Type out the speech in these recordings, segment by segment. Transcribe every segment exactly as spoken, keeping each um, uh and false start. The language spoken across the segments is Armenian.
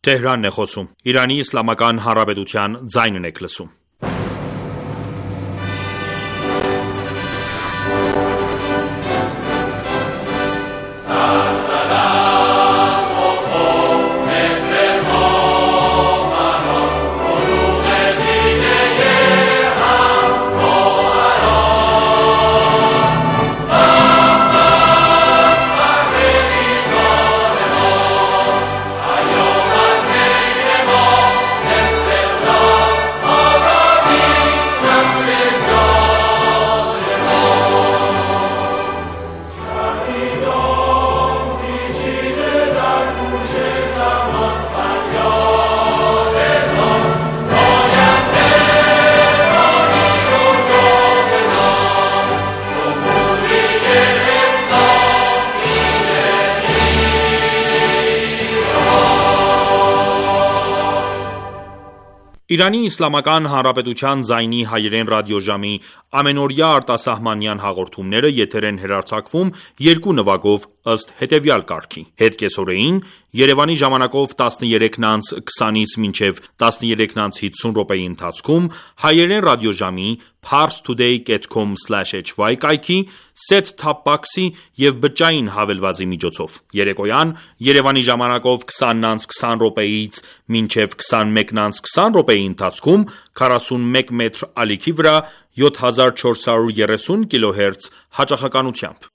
Թեհրանն է խոսում։ Իրանի Իսլամական Հանրապետության ձայնն եք լսում։ Իրանի Իսլամական Հանրապետության ձայնի հայերեն ռադիոժամի ամենօրյա արտասահմանյան հաղորդումները եթեր են հեռարձակվում երկու նվագով ըստ հետևյալ կարգի. Հետկեսօրեին Երևանի ժամանակով տասներեքն անց քսանից մինչև տասներեքն անց հիսուն րոպեի ընթացքում հայերեն ռադիոժամի parstoday dot com slash h y կայքի set-top box-ի և բջջային հավելվածի միջոցով։ Երեկոյան Երևանի ժամանակով քսանն անց քսան րոպեից մինչև քսանմեկն անց քսան րոպեի ընթացքում քառասունմեկ մետր ալիքի վրա յոթ հազար չորս հարյուր երեսուն կիլոհերց հաճախականությամբ։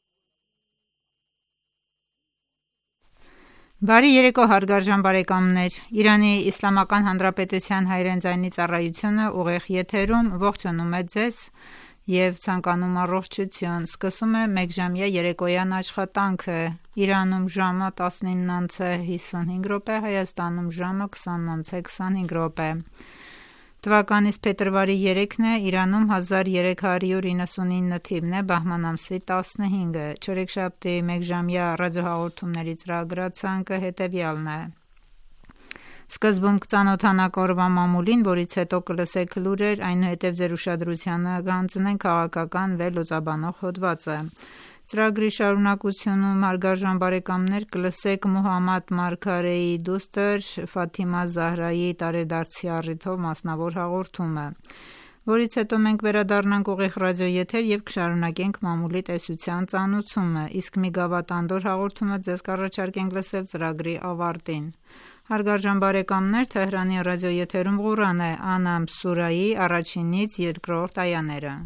Բարի երեկո հարգարժան բարեկամներ, Իրանի Իսլամական Հանրապետության հայերեն ձայնի ծառայությունը ուղիղ եթերում ողջունում է ձեզ և ցանկանում առողջություն, սկսում է մեկժամյա երեկոյան աշխատանքը, Իրանում ժամը տասնինն անց է հիսունհինգ րոպե, Հայաստանում ժամը քսանն անց է քսանհինգ րոպե։ Թվականից փետրվարի երեքն է, Իրանում հազար երեք հարյուր իննսունինը թիվն է, բահման ամսի տասնհինգը, չորեքշաբթի մեկժամյա ռադիոհաղորդումների ծրագրացանկը հետևյալն է։ Սկզբում կծանոթանանք օրվա մամուլին, որից հետո կլսեք լուրեր, այնուհետև ձեր ուշադրությանը կհանձնենք քաղաքական վերլուծաբանող հոդվածը։ Ծրագրի շարունակությունում հարգարժան բարեկամներ կլսեք Մուհամմադ Մարգարեի դուստր Ֆաթիմա Զահրայի տարեդարձի առիթով մասնավոր հաղորդումը, որից հետո մենք վերադառնանք ուղիղ ռադիոեթեր և կշարունակենք մամուլի տեսության ծանուցումը, իսկ մի գավաթանդոր հաղորդումը ձեզ կառաջարկենք լսել ծրագրի ավարտին։ Հարգարժան բարեկամներ, Թեհրանի ռադիոեթերում Ղուրան է, Անամ սուրայի առաջինից երկրորդ այաները։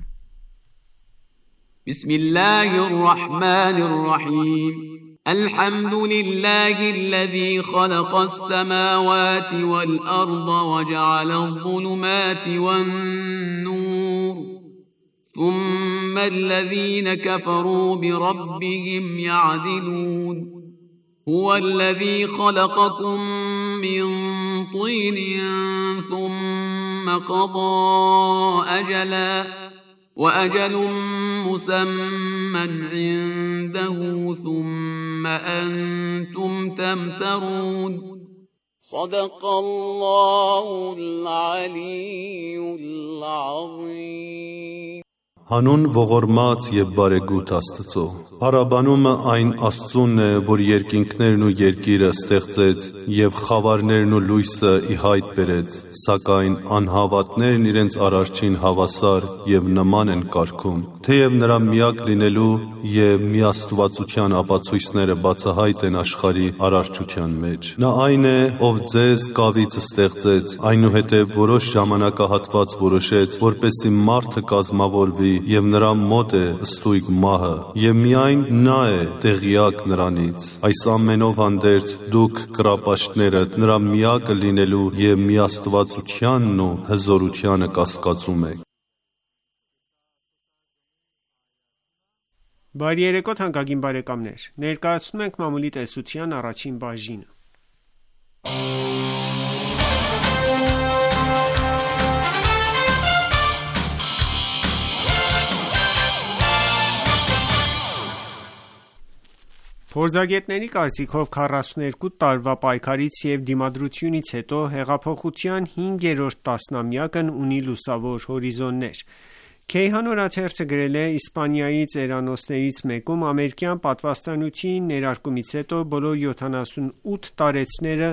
بسم الله الرحمن الرحيم الحمد لله الذي خلق السماوات والأرض وجعل الظلمات والنور ثم الذين كفروا بربهم يعدلون هو الذي خلقكم من طين ثم قضى أجلاً وأجل مسمى عنده ثم أنتم تمترون صدق الله العلي العظيم Հանուն ողորմած և բարեգութ Աստծո, Փառաբանումը այն Աստծուն է, որ երկինքներն ու երկիրը ստեղծեց և խավարներն ու լույսը ի հայտ բերեց, սակայն անհավատներն իրենց Արարչին հավասար և նման են կարգում, թեև նրա միակ լինելու և միաստվածության ապացույցները բացահայտ են աշխարհի արարչության մեջ։ Նա այն է, ով ձեզ կավից ստեղծեց, այնուհետև որոշ ժամանակահատված որոշեց, որպեսզի մարդը կազմավորվի և նրա մոտ է ստույգ մահը, և միայն նա է տեղյակ նրանից։ Այս ամենով հանդերձ դուք կռապաշտներդ նրա միակը լինելու և միաստվածությանն ու հզորությանը կասկածում եք։ Բարի երեկո թանկագին բարեկամներ, ներկայացնում ենք մամուլի տեսության առաջին բաժինը։ Փորձագետների կարծիքով քառասունութ տարվա պայքարից և դիմադրությունից հետո հեղափոխության հինգերորդ տասնամյակն ունի լուսավոր հորիզոններ։ Քեյհան օրաթերթը գրել է Իսպանիայի ծերանոցներից մեկում ամերիկյան պատվաստանյութի ներարկումից հետո բոլոր յոթանասունութ տարեցները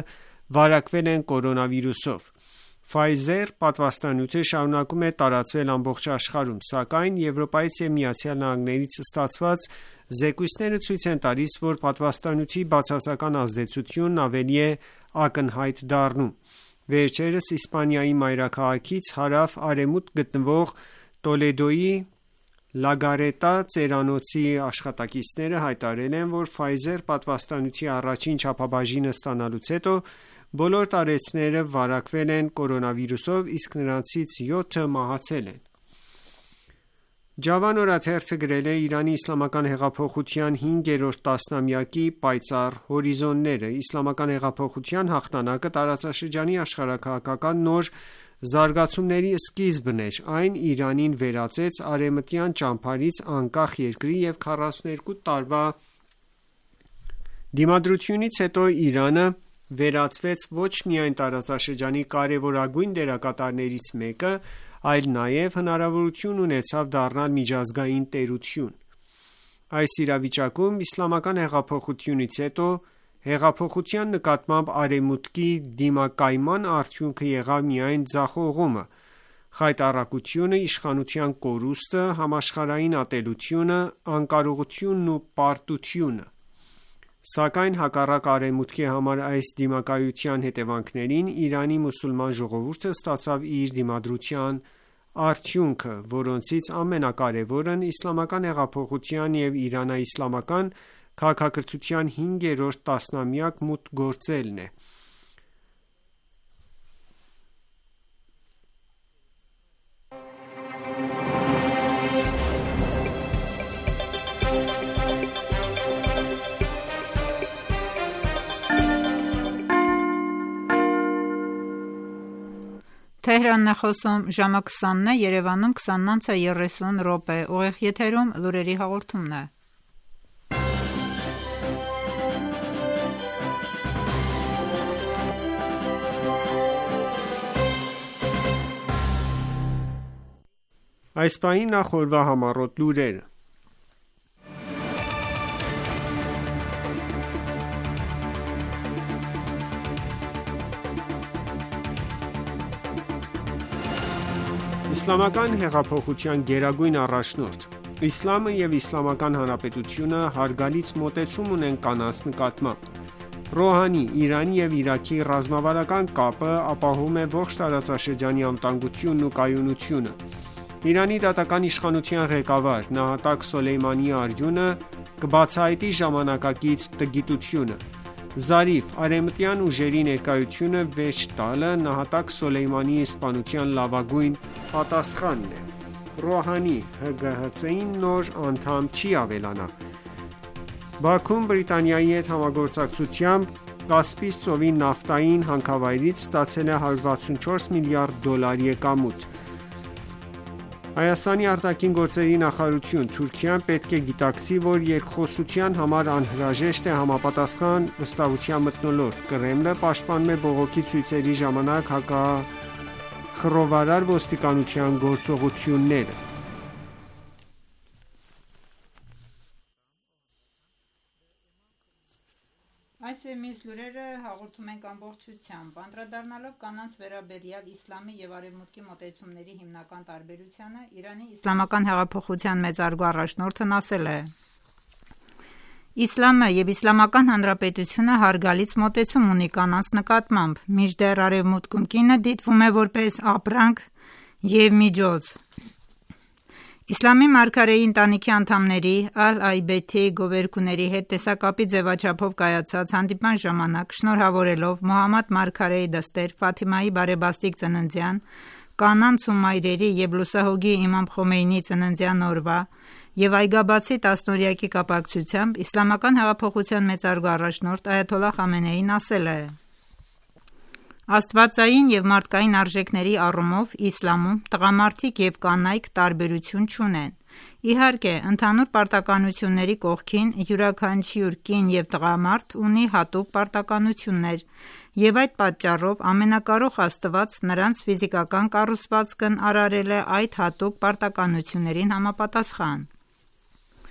վարակվել են կորոնավիրուսով։ Pfizer պատվաստանյութը շարունակում է տարածվել ամբողջ աշխարհում, սակայն Եվրոպայից և Միացյալ Նահանգներից ստացված զեկույցները ցույց են տալիս, որ պատվաստանյութի բացասական ազդեցությունն ավելի է ակնհայտ դառնում։ Վերջերս Իսպանիայի մայրաքաղաքից հարավ-արևմուտք գտնվող Տոլեդոյի Լագարետա ծերանոցի աշխատակիցները հայտարարել են, որ Pfizer պատվաստանյութի առաջին չափաբաժինը ստանալուց հետո բոլոր տարեցները վարակվել են կորոնավիրուսով, իսկ նրանցից յոթը մահացել են։ Ջավան օրաթերթը գրել է Իրանի իսլամական հեղափոխության հինգերորդ տասնամյակի պայծառ հորիզոնները։ Իսլամական հեղափոխության հաղթանակը տարածաշրջանի աշխարհաքաղաքական նոր զարգացումների սկիզբն էր։ Այն Իրանին վերածեց արևմտյան ճամբարից անկախ երկրի և քառասունութ տարվա դիմադրությունից հետո Իրանը վերածվեց ոչ միայն տարածաշրջանի կարևորագույն դերակատարներից մեկը, այլ նաև հնարավորություն ունեցավ դառնալ միջազգային տերություն։ Այս իրավիճակում իսլամական հեղափոխությունից հետո հեղափոխության նկատմամբ արևմուտքի դիմակայման արդյունքը եղավ միայն ձախողումը, խայտառակությունը, իշխանության կորուստը, համաշխարհային ատելությունը, անկարողությունն ու պարտությունը։ Սակայն հակառակ արևմուտքի համար այս դիմակայության հետևանքներին Իրանի մուսուլման ժողովուրդը ստացավ իր դիմադրության արդյունքը, որոնցից ամենակարևորն իսլամական հեղափոխության և իրանաիսլամական քաղաքակրթության հինգերորդ տասնամյակ մուտք գործելն է։ Թեհրանն է խոսում, ժամը քսանն է, Երևանում քսանն անց է երեսուն րոպե, ուղիղ եթերում լուրերի հաղորդումն է։ Այս պահին նախ օրվա համառոտ լուրերը։ Իսլամական հեղափոխության գերագույն առաջնորդ Իսլամը և Իսլամական Հանրապետությունը հարգալից մոտեցում ունեն կանանց նկատմամբ։ Ռոհանի Իրանի և Իրաքի ռազմավարական կապը ապահովում է ողջ տարածաշրջանի անվտանգությունն ու կայունությունը։ Իրանի դատական իշխանության ղեկավար Նահատակ Սոլեյմանիի արյունը կբացահայտի ժամանակակից տգիտությունը։ Զարիֆ արևմտյան ուժերի ներկայությունը վերջ տալը նահատակ Սոլեյմանիի սպանության լավագույն պատասխանն է։ Ռոհանի Հ Գ Հ Ց-ին նոր անդամ չի ավելանա։ Բաքուն Բրիտանիայի հետ համագործակցությամբ Կասպից ծովի նավթային հանքավայրից ստացել է հարյուր վաթսունչորս միլիարդ դոլար եկամուտ։ Հայաստանի արտաքին գործերի նախարարություն Թուրքիան պետք է գիտակցի, որ երկխոսության համար անհրաժեշտ է համապատասխան վստահության մթնոլորտ։ Կրեմլը պաշտպանում է բողոքի ցույցերի ժամանակ հակախռովարար ոստիկանության գործողությունները։ Այս և մյուս լուրերը հաղորդում ենք ամբողջությամբ, անդրադառնալով կանանց վերաբերյալ իսլամի և արևմուտքի մոտեցումների հիմնական տարբերությանը, Իրանի իսլամական հեղափոխության մեծարգո առաջնորդն ասել է. Իսլամը և Իսլամական Հանրապետությունը հարգալից մոտեցում ունի կանանց նկատմամբ, մինչդեռ արևմուտքում կինը դիտվում է որպես ապրանք և միջոց։ Իսլամի մարգարեի ընտանիքի անդամների Ալ-Այբեյթի գովերգուների հետ տեսակապի ձևաչափով կայացած հանդիպման ժամանակ, շնորհավորելով Մոհամմադ մարգարեի դստեր Ֆաթիմայի բարեբաստիկ ծննդյան, կանանց ու մայրերի և լուսահոգի իմամ Խոմեյնիի ծննդյան օրվա և այգաբացի տասնօրյակի կապակցությամբ Իսլամական հեղափոխության մեծարգո առաջնորդ Այաթոլլահ Խամենեին ասել է. Աստվածային և մարդկային արժեքների առումով իսլամում տղամարդիկ և կանայք տարբերություն չունեն։ Իհարկե, ընդհանուր պարտականությունների կողքին յուրաքանչյուր կին և տղամարդ ունի հատուկ պարտականություններ, և այդ պատճառով ամենակարող Աստված նրանց ֆիզիկական կառուցվածքն արարել է այդ հատուկ պարտականություններին համապատասխան։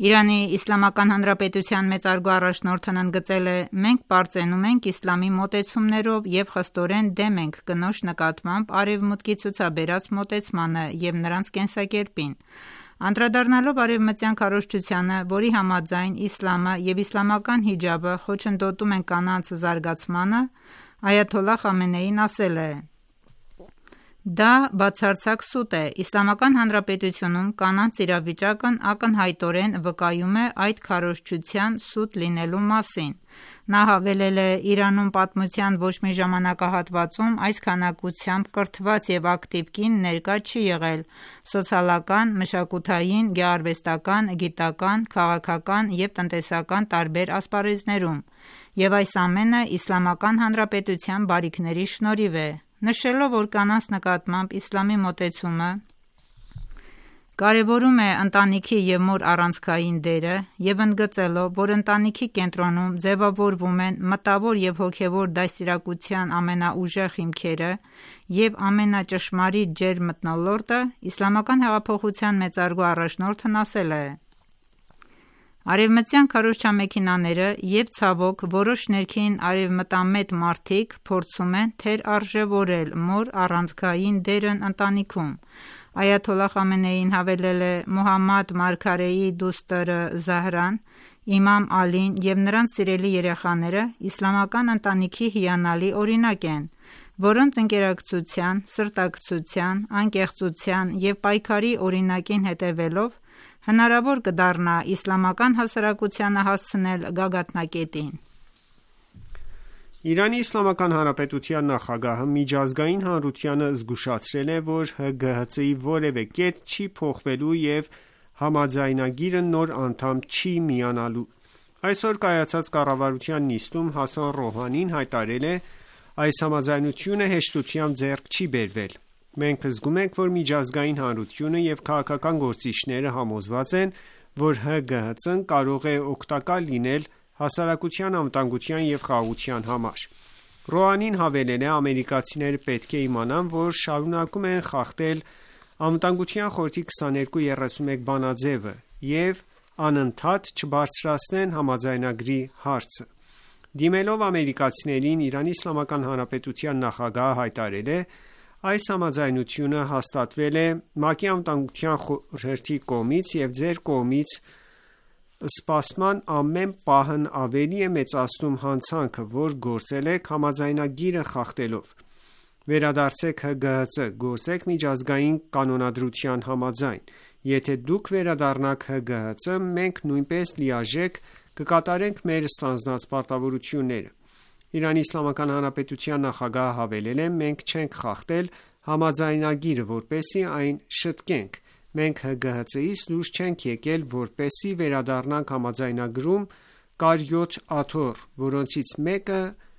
Իրանի Իսլամական Հանրապետության մեծարգո առաջնորդն ընդգծել է. «Մենք պարծենում ենք իսլամի մոտեցումներով և խստորեն դեմ ենք կնոջ նկատմամբ Արևմուտքի ցուցաբերած մոտեցմանը և նրանց կենսակերպին»։ Անդրադառնալով արևմտյան քարոզչությանը, որի համաձայն իսլամը և իսլամական հիջաբը խոչընդոտում են կանանց զարգացմանը, այաթոլլահ Խամենեին ասել է. «Դա բացարձակ սուտ է: Իսլամական Հանրապետությունում կանանց իրավիճակն ակնհայտորեն վկայում է այդ քարոզչության սուտ լինելու մասին»։ Նա հավելել է. «Իրանում պատմության ոչ մի ժամանակահատվածում այս քանակությամբ կրթված և ակտիվ կին ներկա չի եղել սոցիալական, մշակութային, գեղարվեստական, գիտական, քաղաքական և տնտեսական տարբեր ասպարեզներում, և այս ամենը Իսլամական Հանրապետության բարիքների շնորհիվ է»։ Նշելով, որ կանանց նկատմամբ իսլամի մոտեցումը կարևորում է ընտանիքի և մոր առանցքային դերը, և ընդգծելով, որ ընտանիքի կենտրոնում ձևավորվում են մտավոր և հոգևոր դաստիարակության ամենաուժեղ հիմքերը և ամենաճշմարիտ ջերմ մթնոլորտը, Իսլամական հեղափոխության մեծարգո առաջնորդն ասել է. «Արևմտյան քարոզչամեքենաները և ցավոք որոշ ներքին արևմտամետ մարդիկ փորձում են թերարժևորել մոր առանցքային դերն ընտանիքում»։ Այաթոլլահ Խամենեին հավելել է. «Մոհամմադ մարգարեի դուստր Զահրան, իմամ Ալին և նրանց սիրելի երեխաները իսլամական ընտանիքի հիանալի օրինակ են, որոնց ընկերակցության, սրտակցության, անկեղծության և պայքարի օրինակին հետևելով հնարավոր կդառնա իսլամական հասարակությանը հասցնել գագաթնակետին»։ Իրանի Իսլամական Հանրապետության նախագահը միջազգային հանրությանը զգուշացրել է, որ ՀԳՀԾ-ի որևէ կետ չի փոխվելու և համաձայնագիրը նոր անդամ չի միանալու։ Այսօր կայացած կառավարության նիստում Հասան Ռոհանին հայտարարել է. «Այս համաձայնությունը հեշտությամբ ձեռք չի բերվել: Մենք զգում ենք, որ միջազգային հանրությունը և քաղաքական գործիչները համոզված են, որ ՀԳՀԾ-ն կարող է օգտակար լինել հասարակության անվտանգության և խաղաղության համար»։ Ռոհանին հավելել է. «Ամերիկացիները պետք է իմանան, որ շարունակում են խախտել Անվտանգության խորհրդի քսաներկու երեսունմեկ բանաձեւը և անընդհատ չբարձրացնեն համաձայնագրի հարցը»։ Դիմելով ամերիկացիներին, Իրանի Իսլամական Հանրապետության նախագահը հայտարարել է. «Այս համաձայնությունը հաստատվել է ՄԱԿ-ի Անվտանգության խորհրդի կողմից և ձեր կողմից սպասման ամեն պահն ավելի է մեծացնում հանցանքը, որ գործել եք համաձայնագիրը խախտելով: Վերադարձեք ՀԳՀԾ, գործեք միջազգային կանոնադրության համաձայն: Եթե դուք վերադառնաք ՀԳՀԾ, մենք նույնպես լիարժեք կկատարենք մեր ստանձնած պարտավորությունները»։ Իրանի Իսլամական Հանրապետության նախագահը հավելել է. «Մենք չենք խախտել համաձայնագիրը, որպեսզի այն շտկենք: Մենք ՀԳՀԾ-ից դուրս չենք եկել, որպեսզի վերադառնանք համաձայնագրում կար յոթ աթոռ, որոնցից մեկը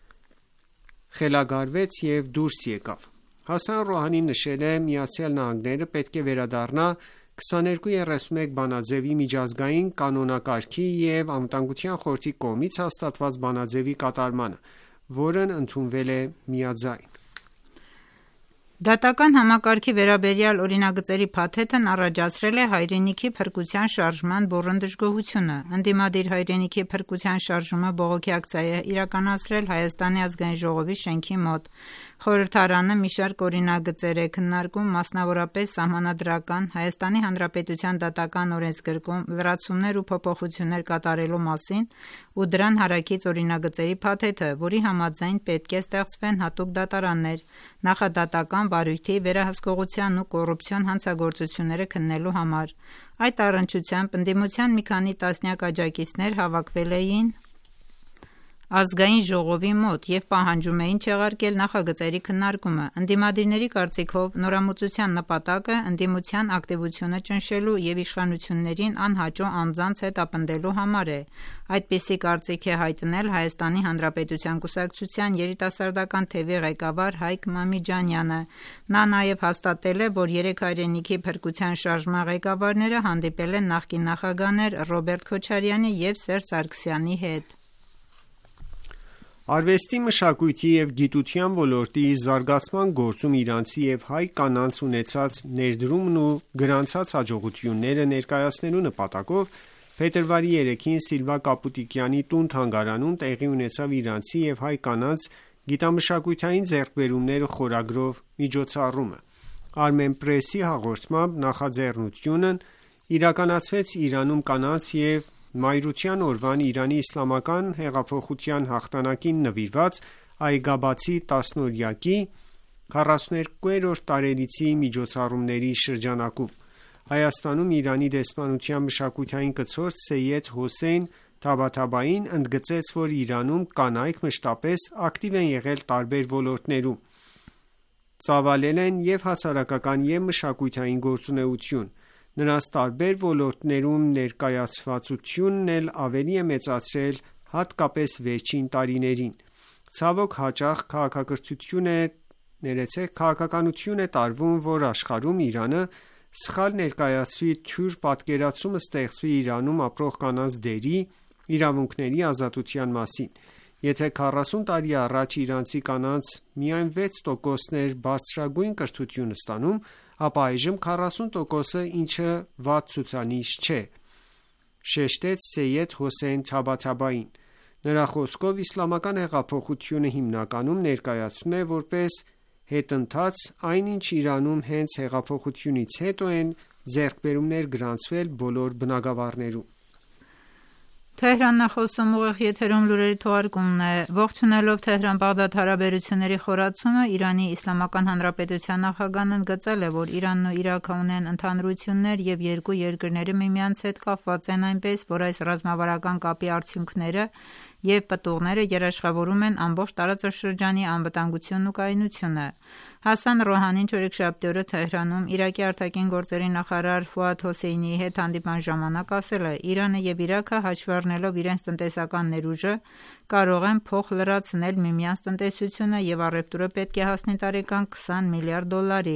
խելագարվեց և դուրս եկավ»։ Հասան Ռոհանին նշել է. «ԱՄՆ-ը պետք է վերադառնա քսաներկու երեսունմեկ բանաձեւի միջազգային կանոնակարգի և Անվտանգության խորհրդի կողմից հաստատված բանաձեւի կատարմանը, որն ընդունվել է միաձայն»։ Դատական համակարգի վերաբերյալ օրինագծերի փաթեթն առաջացրել է հայրենիքի փրկության շարժման բուռն դժգոհությունը։ «Ընդդիմադիր հայրենիքի փրկության շարժումը» բողոքի ակցիա է իրականացրել Հայաստանի ազգային ժողովի շենքի մոտ։ Խորհրդարանը մի շարք օրինագծեր է քննարկում, մասնավորապես Սահմանադրական, Հայաստանի Հանրապետության Դատական օրենսգրքում լրացումներ ու փոփոխություններ կատարելու մասին ու դրան հարակից օրինագծերի փաթեթը, որի համաձայն պետք է ստեղծվեն հատուկ դատարաններ՝ նախադատական վարույթի, վերահսկողության ու կոռուպցիոն հանցագործությունները քննելու համար։ Այդ առնչությամբ ընդդիմության մի քանի տասնյակ աջակիցներ հավաքվել էին Ազգային ժողովի մոտ և պահանջում էին չեղարկել նախագծերի քննարկումը։ Ընդդիմադիրների կարծիքով նորամուծության նպատակը ընդդիմության ակտիվությունը ճնշելու և իշխանություններին անհաճո անձանց հետ ապնդելու համար է։ Այդպիսի կարծիք է հայտնել Հայաստանի Հանրապետության կուսակցության երիտասարդական թևի ղեկավար Հայկ Մամիջանյանը։ Նա նաև հաստատել է, որ երեք հայրենիքի փրկության շարժման ղեկավարները հանդիպել են նախկին նախագահներ Ռոբերտ Քոչարյանի և Սերժ Սարգսյանի հետ։ Արվեստի, մշակույթի և գիտության ոլորտի զարգացման գործում իրանցի և հայ կանանց ունեցած ներդրումն ու գրանցած հաջողությունները ներկայացնելու նպատակով Փետրվարի երեքին Սիլվա Կապուտիկյանի տուն-թանգարանում տեղի ունեցավ իրանցի և հայ կանանց գիտամշակութային ձեռքբերումները խորագրով միջոցառումը։ Armenpress-ի հաղորդմամբ նախաձեռնությունն իրականացվեց Իրանում կանանց և մայրության օրվան Իրանի իսլամական հեղափոխության հաղթանակին նվիրված Այգաբացի տասնօրյակի քառասունութերորդ տարելիցի միջոցառումների շրջանակում։ Հայաստանում Իրանի դեսպանության մշակութային կցորդ Սեյեդ Հոսեյն Թաբաթաբային ընդգծեց, որ Իրանում կանայք մշտապես ակտիվ են եղել տարբեր ոլորտներում, ծավալել են և հասարակական և մշակութային գործունեություն։ Նրանց տարբեր ոլորտներում ներկայացվածությունն էլ ավելի է մեծացել, հատկապես վերջին տարիներին։ Ցավոք հաճախ քաղաքականություն է տարվում, որ աշխարհում Իրանը սխալ ներկայացվի, թյուր պատկերացում ստեղծվի Իրանում ապրող կանանց դերի, իրավունքների, ազատության մասին։ Եթե քառասուն տարի առաջ իրանցի կանանց միայն վեց տոկոսն էր բարձրագույն կրթություն ստանում, ապա այժմ քառասուն տոկոսը, ինչը վատ ցուցանիշ չէ, շեշտեց Սեյեդ Հոսեյն Թաբաթաբային։ Նրա խոսքով իսլամական հեղափոխությունը հիմնականում ներկայացվում է որպես հետընթաց, այն ինչ Իրանում հենց հեղափոխությունից հետո են ձեռքբերումներ գրանցվել բոլոր բնագավառներում։ Թեհրանն է խոսում, ուղիղ եթերում լուրերի թողարկումն է։ Ողջունելով Թեհրան-Բաղդադ հարաբերությունների խորացումը, Իրանի Իսլամական Հանրապետության նախագահն ընդգծել է, որ Իրանն ու Իրաքը ունեն ընդհանրություններ և երկու երկրները միմյանց հետ կապված են այնպես, որ այս ռազմավարական կապի արդյունքները և պտուղները երաշխավորում են ամբողջ տարածաշրջանի անվտանգությունն ու կայունությունը։ Հասան Ռոհանին չորեքշաբթի օրը Թեհրանում Իրաքի արտաքին գործերի նախարար Ֆուադ Հոսեյնիի հետ հանդիպման ժամանակ ասել է. «Իրանը և Իրաքը հաշվի առնելով իրենց տնտեսական ներուժը, կարող են փոխլրացնել միմյանց տնտեսությունը և առևտուրը պետք է հասնի տարեկան քսան միլիարդ դոլարի»։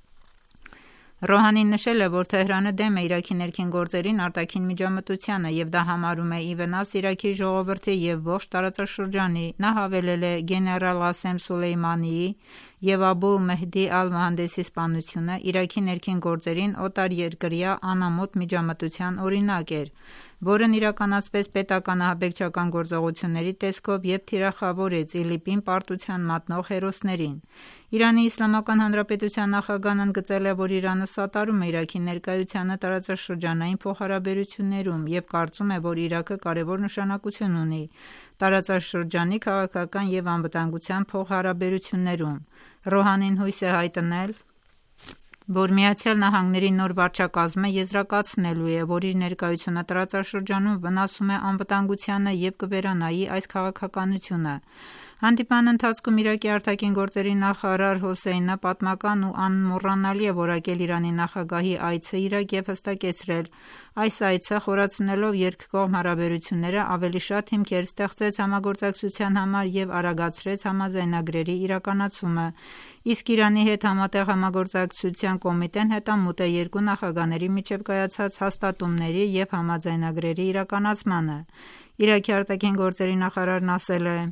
Ռոհանին նշել է, որ Թեհրանը դեմ է Իրաքի ներքին գործերին արտաքին միջամտությանը և դա համարում է ի վնաս Իրաքի ժողովրդի և ողջ տարածաշրջանի։ Նա հավելել է. «Գեներալ Ղասեմ Սոլեյմանիի և Աբու Մեհդի Ալ-Մոհանդեսի սպանությունը Իրաքի ներքին գործերին օտարերկրյա անամոթ միջամտության օրինակ էր, որն իրականացվեց պետական ահաբեկչական գործողությունների տեսքով և թիրախավորեց ԻԼԻՊ-ին պարտության մատնող հերոսներին»։ Իրանի Իսլամական Հանրապետության նախագահն ընդգծել է, որ Իրանը սատարում է Իրաքի ներկայությանը տարածաշրջանային փոխհարաբերություններում և կարծում է, որ Իրաքը կարևոր նշանակություն ունի տարածաշրջանի քաղաքական և անվտանգության փոխհարաբերություններում։ Ռոհանին հույս է հայտնել, որ ԱՄՆ-ի նոր վարչակազմը եզրակացնելու է, որ իր ներկայությունը տարածաշրջանում վնասում է անվտանգությանը և կվերանայի այս քաղաքականությունը։ Հանդիպման ընթացքում Իրաքի արտաքին գործերի նախարար Հոսեյնը պատմական ու անմոռանալի է որակել Իրանի նախագահի այցը Իրաք և հստակեցրել. «Այս այցը, խորացնելով երկկողմ հարաբերությունները, ավելի շատ հիմքեր ստեղծեց համագործակցության համար և արագացրեց համաձայնագրերի իրականացումը, իսկ Իրանի հետ Համատեղ համագործակցության կոմիտեն հետամուտ է երկու նախագահների միջև կայացած հաստատումների և համաձայնագրերի իրականացմանը»։ Իրաքի արտաքին գործերի նախարարն ասել է.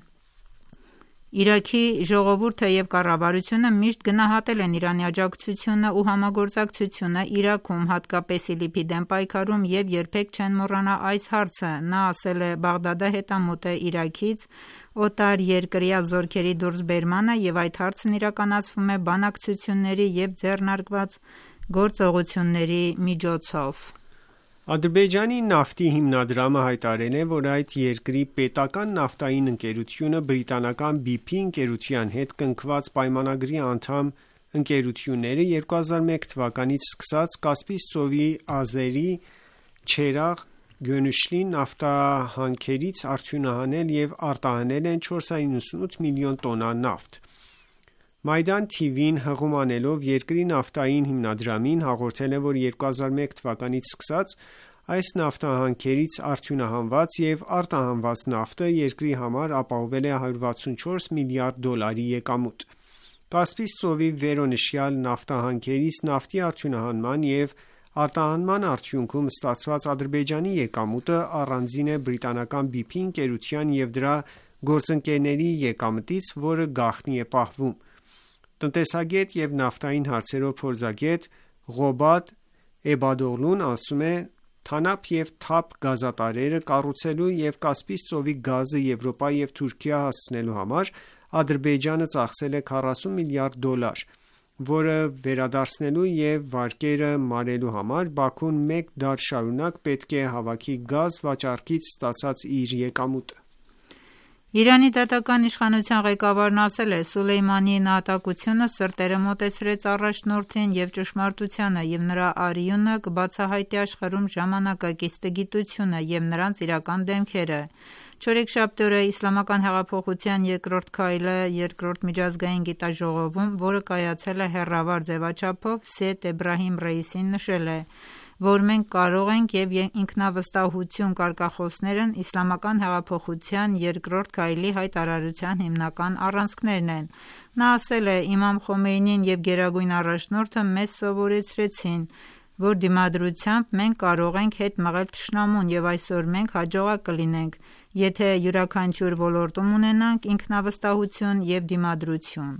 «Իրաքի ժողովուրդը և կառավարությունը միշտ գնահատել են Իրանի աջակցությունն ու համագործակցությունը Իրաքում, հատկապես ԻԼԻՊ-ի դեմ պայքարում և երբեք չեն մոռանա այս հարցը»։ Նա ասել է. «Բաղդադը հետամուտ է Իրաքից օտարերկրյա զորքերի դուրսբերմանը և այդ հարցն իրականացվում է բանակցությունների և ձեռնարկված գործողությունների միջոցով»։ Ադրբեջանի նավթի հիմնադրամը հայտարարել է, որ այդ երկրի պետական նավթային ընկերությունը բրիտանական բի փի ընկերության հետ կնքված պայմանագրի անդամ ընկերությունները երկու հազար ու մեկ թվականից սկսած Կասպից ծովի Ազերի, Չերաղ, Գյոնիշլի նավթահանքերից արդյունահանել և արտահանել են չորս հարյուր նվսանութ միլիոն տոննա նավթ։ Մայդան Թի վին հղում անելով երկրի նավթային հիմնադրամին հաղորդել է, որ երկու հազար ու մեկ թվականից սկսած այս նավթահանքերից արդյունահանված և արտահանված նավթը երկրի համար ապահովել է հարյուր վաթսունչորս միլիարդ դոլարի եկամուտ։ Կասպից ծովի վերոնշյալ նավթահանքերից նավթի արդյունահանման և արտահանման արդյունքում ստացված Ադրբեջանի եկամուտը առանձին է բրիտանական բի փի ընկերության և դրա գործընկերների եկամտից, որը գաղտնի է պահվում։ Տնտեսագետ և նավթային հարցերով փորձագետ Ղոբադ Էբադօղլուն ասում է. Թանափ և Թափ գազատարերը կառուցելու և Կասպից ծովի գազը Եվրոպա և Թուրքիա հասցնելու համար Ադրբեջանը ծախսել է քառասուն միլիարդ դոլար, որը վերադարձնելու և վարկերը մարելու համար Բաքուն մեկ դար շարունակ պետք է հավաքի գազ վաճառքից ստացած իր եկամուտը: Իրանի դատական իշխանության ղեկավարն ասել է. «Սուլեյմանիի նահատակությունը սրտերը մոտեցրեց առաջնորդին և ճշմարտությանը և նրա արյունը կբացահայտի աշխարհում ժամանակակից տգիտությունը և նրանց իրական դեմքերը»: Չորեքշաբթի օրը Իսլամական հեղափոխության երկրորդ քայլը երկրորդ միջազգային գիտաժողովում, որը կայացել է հեռավար ձևաչափով, Սեյեդ Էբրահիմ Ռայիսին նշել է, որ մենք կարող ենք և ինքնավստահություն կարգախոսներն իսլամական հեղափոխության երկրորդ քայլի հայտարարության հիմնական առանցքներն են: Նա ասել է. «Իմամ Խոմեյնին և Գերագույն առաջնորդը մեզ սովորեցրեցին, որ դիմադրությամբ մենք կարող ենք հետ մղել թշնամուն և այսօր մենք հաջողակ կլինենք, եթե յուրաքանչյուր ոլորտում ունենանք ինքնավստահություն և դիմադրություն»: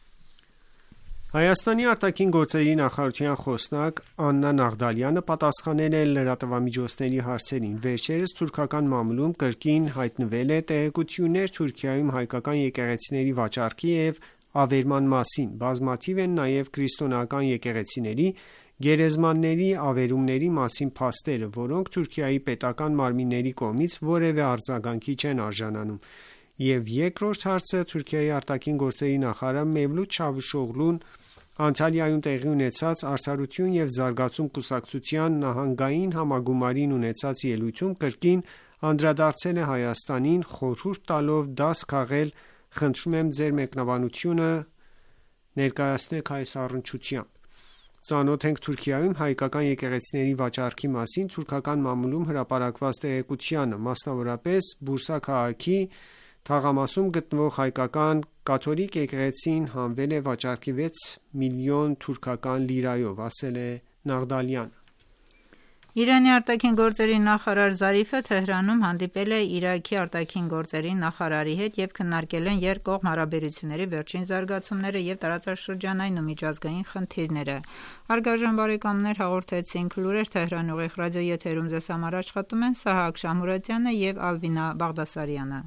Հայաստանի արտաքին գործերի նախարարության խոսնակ Աննա Նաղդալյանը պատասխանել է լրատվամիջոցների հարցերին: Վերջերս թուրքական մամուլում կրկին հայտնվել է տեղեկություններ Թուրքիայում հայկական եկեղեցիների վաճառքի և ավերման մասին: Բազմաթիվ են նաև քրիստոնեական եկեղեցիների գերեզմանների ավերումների մասին փաստերը, որոնք Թուրքիայի պետական մարմինների կողմից որևէ արձագանքի չեն արժանանում: Եվ երկրորդ հարցը Թուրքիայի արտաքին գործերի նախարար Մևլութ Չավուշօղլուն Անտալիայում տեղի ունեցած «Արդարություն և զարգացում» կուսակցության նահանգային համագումարին ունեցած ելույթում կրկին անդրադարձել է Հայաստանին, խորհուրդ տալով դաս քաղել «Խնդրում եմ ձեր մեկնաբանությունը ներկայացնեք այս առնչությամբ»: Ծանոթ ենք Թուրքիայում հայկական եկեղեցիների վաճառքի մասին թուրքական մամուլում հրապարակված տեղեկությանը: Մասնավորապես Բուրսա քաղաքի թաղամասում գտնվող հայկական կաթոլիկ եկեղեցին հանվել է վաճառքի վեց միլիոն թուրքական լիրայով, ասել է Նաղդալյանը: Իրանի արտաքին գործերի նախարար Զարիֆը Թեհրանում հանդիպել է Իրաքի արտաքին գործերի նախարարի հետ և քննարկել են երկկողմ հարաբերությունների վերջին զարգացումները և տարածաշրջանային ու միջազգային խնդիրները: Հարգարժան բարեկամներ, հաղորդեցինք լուրեր Թեհրան ուղիղ ռադիոեթերում ձեզ համար աշխատում են Սահակ Շամուրատյանը և Ալվինա Բաղդասարյանը: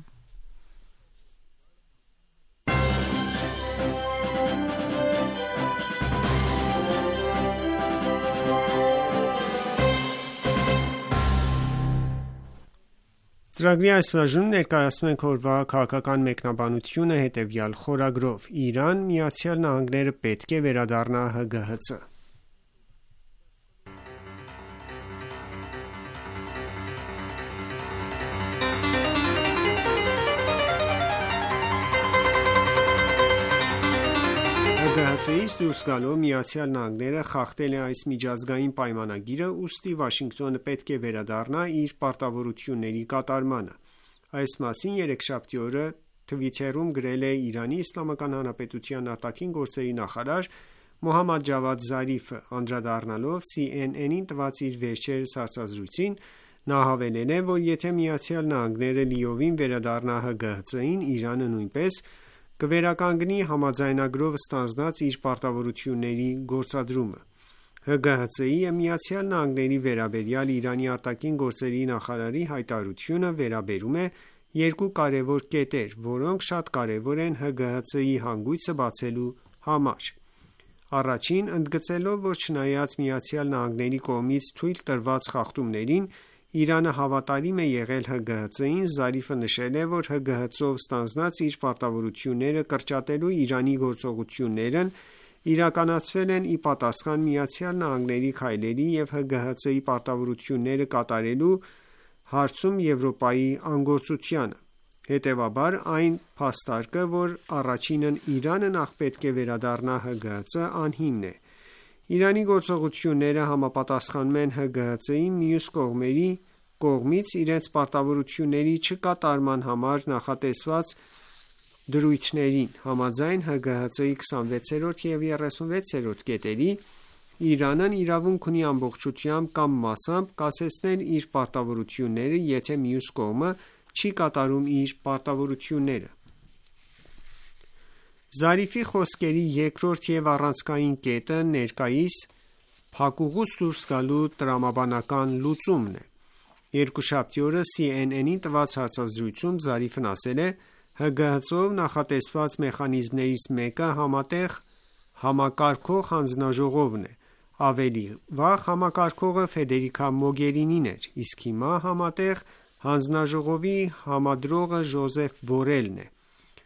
Ծրագրի այս բաժնում ներկայացնում ենք օրվա քաղաքական մեկնաբանությունը հետևյալ խորագրով. Իրան, ԱՄՆ-ը պետք է վերադառնա ՀԳՀԾ: ՀԳՀԾ-ից դուրս գալով ԱՄՆ-ը խախտել է այս միջազգային պայմանագիրը, ուստի Վաշինգտոնը պետք է վերադառնա իր պարտավորությունների կատարմանը: Այս մասին երեքշաբթի օրը Թվիթերում գրել է Իրանի Իսլամական Հանրապետության արտաքին գործերի նախարար Մոհամմադ Ջավադ Զարիֆը: Անդրադառնալով C N N-ին տված իր վերջերս հարցազրույցին, նա հավելել է, որ եթե ԱՄՆ-ը լիովին վերադառնա ՀԳՀԾ-ին, Իրանը նույնպես կվերականգնի համաձայնագրով ստանձնած իր պարտավորությունների գործադրումը: ՀԳՀԾ-ի և ԱՄՆ-ի վերաբերյալ Իրանի արտաքին գործերի նախարարի հայտարարությունը վերաբերում է երկու կարևոր կետեր, որոնք շատ կարևոր են ՀԳՀԾ-ի հանգույցը բացելու համար: Առաջին, ընդգծելով, որ չնայած ԱՄՆ-ի կողմից թույլ տրված խախտումներին, Իրանը հավատարիմ է եղել ՀԳՀԾ-ին, Զարիֆը նշել է, որ ՀԳՀԾ-ով ստանձնած իր պարտավորությունները կրճատելու Իրանի գործողություններն իրականացվել են ի պատասխան ԱՄՆ-ի քայլերի և ՀԳՀԾ-ի պարտավորությունները կատարելու հարցում Եվրոպայի անգործությանը: Հետևաբար, այն փաստարկը, որ առաջինն Իրանը նախ պետք է վերադառնա ՀԳՀԾ, անհիմն է: Իրանի գործողությունները համապատասխանում են ՀԳՀԾ-ի մյուս կողմերի կողմից իրենց պարտավորությունների չկատարման համար նախատեսված դրույթներին: Համաձայն ՀԳՀԾ-ի քսանվեցերորդ և երեսունվեցերորդ կետերի, Իրանն իրավունք ունի ամբողջությամբ կամ մասամբ կասեցնել իր պարտավորությունները, եթե մյուս կողմը չի կատարում իր պարտավորությունները: Զարիֆի խոսքերի երկրորդ և առանցքային կետը ներկայիս փակուղուց դուրս գալու տրամաբանական լուծումն է։ Երկուշաբթի օրը C N N-ին տված հարցազրույցում Զարիֆն ասել է. H G H-ով նախատեսված մեխանիզմներից մեկը համատեղ համակարգող հանձնաժողովն է։ Ավելի վաղ համակարգողը Ֆեդերիկա Մոգերինին էր, իսկ հիմա համատեղ հանձնաժողովի համադրողը Ժոզեֆ Բորելն է։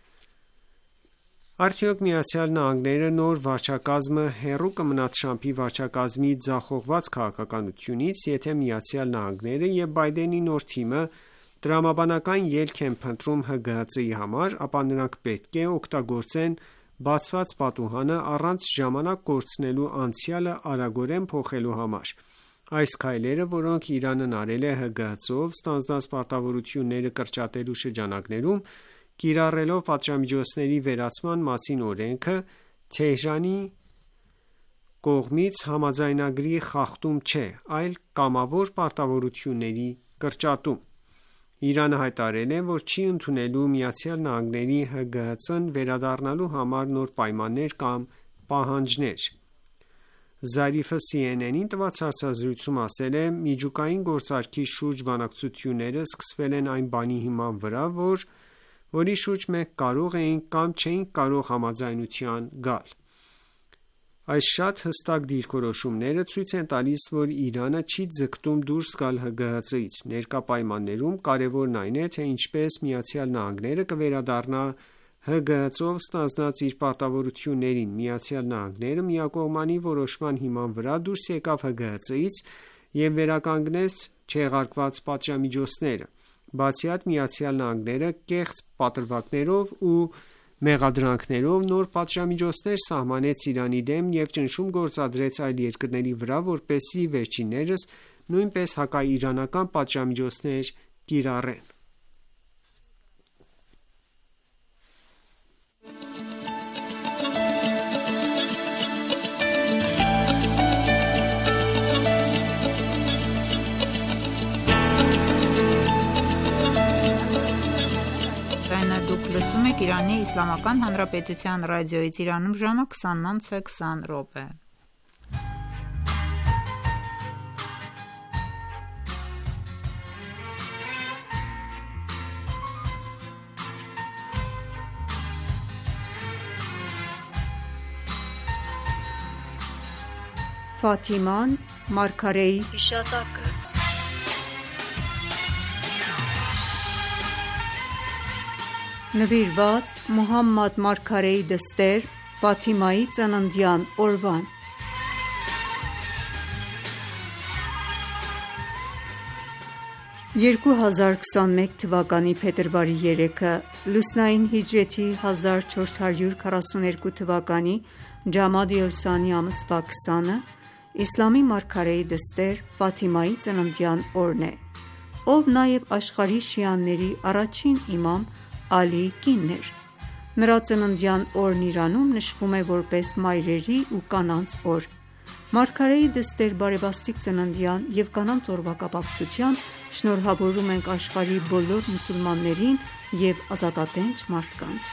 Արդյոք Միացյալ Նահանգները նոր վարչակազմը հեռու կմնա Թրամփի վարչակազմի ձախողված քաղաքականությունից, եթե Միացյալ Նահանգները և Բայդենի նոր թիմը տրամաբանական ելք են փնտրում H G H-ի համար, ապա նրանք պետք է օգտագործեն բացված պատուհանը առանց ժամանակ կորցնելու անցյալը արագորեն փոխելու համար։ Այս քայլերը, որոնք Իրանն արել է H G H-ով ստանձնած պարտավորությունները կրճատելու շրջանակներում, կիրառելով պատժամիջոցների վերացման մասին օրենքը, Թեհրանի կողմից համաձայնագրի խախտում չէ, այլ կամավոր պարտավորությունների կրճատում։ Իրանը հայտարարել է, որ չի ընդունելու Միացյալ Նահանգների H G H-ն վերադառնալու համար նոր պայմաններ կամ պահանջներ։ Զարիֆը C N N-ին տված հարցազրույցում ասել է. Միջուկային գործարքի շուրջ բանակցությունները սկսվել են այն բանի հիման վրա, որ որի շուրջ մենք կարող էինք կամ չէինք կարող համաձայնության գալ։ Այս շատ հստակ դիրքորոշումները ցույց են տալիս, որ Իրանը չի ձգտում դուրս գալ H G H-ից։ Ներկա պայմաններում կարևորն այն է, թե ինչպես Միացյալ Նահանգները կվերադառնա H G H-ով ստանձնած իր պարտավորություններին։ Միացյալ Նահանգները միակողմանի որոշման հիման վրա դուրս եկավ H G H-ից և վերականգնեց չեղարկված պատժամիջոցները։ Բացի այդ, Միացյալ Նահանգները կեղծ պատրվակներով ու մեղադրանքներով նոր պատժամիջոցներ սահմանեց Իրանի դեմ և ճնշում գործադրեց այլ երկրների վրա, որպեսզի վերջիններս նույնպես հակաիրանական պատժամիջոցներ կիրառեն։ Լսում եք Իրանի Իսլամական Հանրապետության ռադիոյից, Իրանում ժամը քսանն անց է քսան րոպե։ Ֆաթիման Մարգարեի հիշատակը։ Նվիրված Մուհամմադ Մարգարեի դստեր Ֆաթիմայի ծննդյան օրվան։ երկու հազար քսանմեկ թվականի փետրվարի երեքը լուսնային հիջրեթի հազար չորս հարյուր քառասուներկու թվականի ջամադի ալ-սանի ամսվա քսանը իսլամի մարգարեի դստեր Ֆաթիմայի ծննդյան օրն է, ով նաև աշխարհի շիաների առաջին իմամ Ալիի կինն էր։ Նրա ծննդյան օրն Իրանում նշվում է որպես մայրերի ու կանանց օր։ Մարգարեի դստեր բարեբաստիկ ծննդյան և կանանց օրվա կապակցությամբ շնորհավորում ենք աշխարհի բոլոր մուսուլմաններին և ազատատենչ մարդկանց։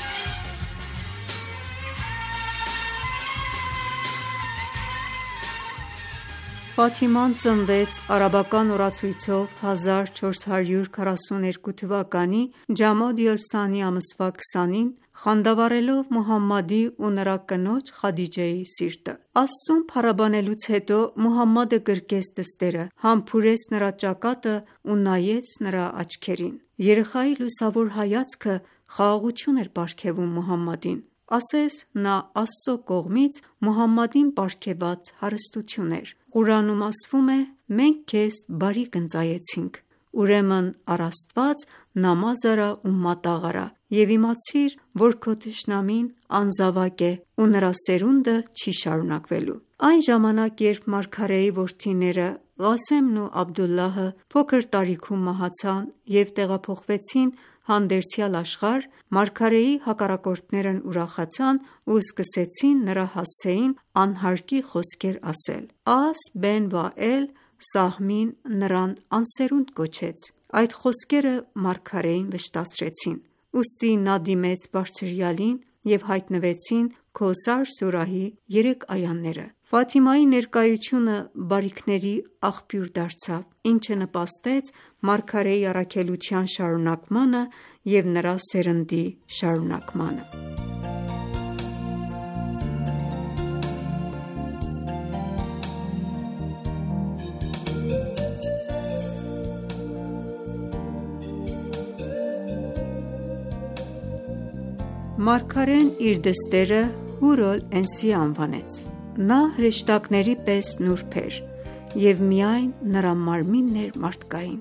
Ֆաթիման ծնվեց արաբական օրացույցով հազար չորս հարյուր քառասուներկու թվականի ջամադի ալ-սանի ամսվա քսանին, խանդավառելով Մուհամմադի ու նրա կնոջ Խադիջեի սիրտը։ Աստծուն փառաբանելուց հետո Մուհամմադը գրկեց դստերը, համբուրեց նրա ճակատը ու նայեց նրա աչքերին։ Երեխայի լուսավոր հայացքը խաղաղություն էր պարգևում Մուհամմադին, ասես նա Աստծո կողմից Մուհամմադին պարգևված հարստություն էր։ Ղուրանում ասվում է. «Մենք քեզ բարիք ընծայեցինք, ուրեմն առ Աստված նամազ արա ու մատաղ արա և իմացիր, որ քո թշնամին անզավակ է ու նրա սերունդը չի շարունակվելու»։ Այն ժամանակ, երբ մարգարեի որդիները Ղասեմն ու Աբդուլլահը փոքր տարիքում մահացան և տեղափոխվեցին հանդերձյալ աշխարհ, մարգարեի հակառակորդներն ուրախացան ու սկսեցին նրա հասցեին անհարկի խոսքեր ասել։ Աս Բեն Վաել Սահմին նրան անսերունդ կոչեց։ Այդ խոսքերը մարգարեին վշտացրեցին, ուստի նա դիմեց Բարձրյալին և հայտնվեցին Քոսար սուրահի երեք այաները։ Ֆաթիմայի ներկայությունը բարիքների աղբյուր դարձավ, ինչը նպաստեց մարգարեի առաքելության շարունակմանը և նրա սերնդի շարունակմանը։ Մարգարեն իր դստերը Հուր օլ-Էնսի անվանեց։ Նա հրեշտակների պես նուրբ էր և միայն նրա մարմինն էր մարդկային։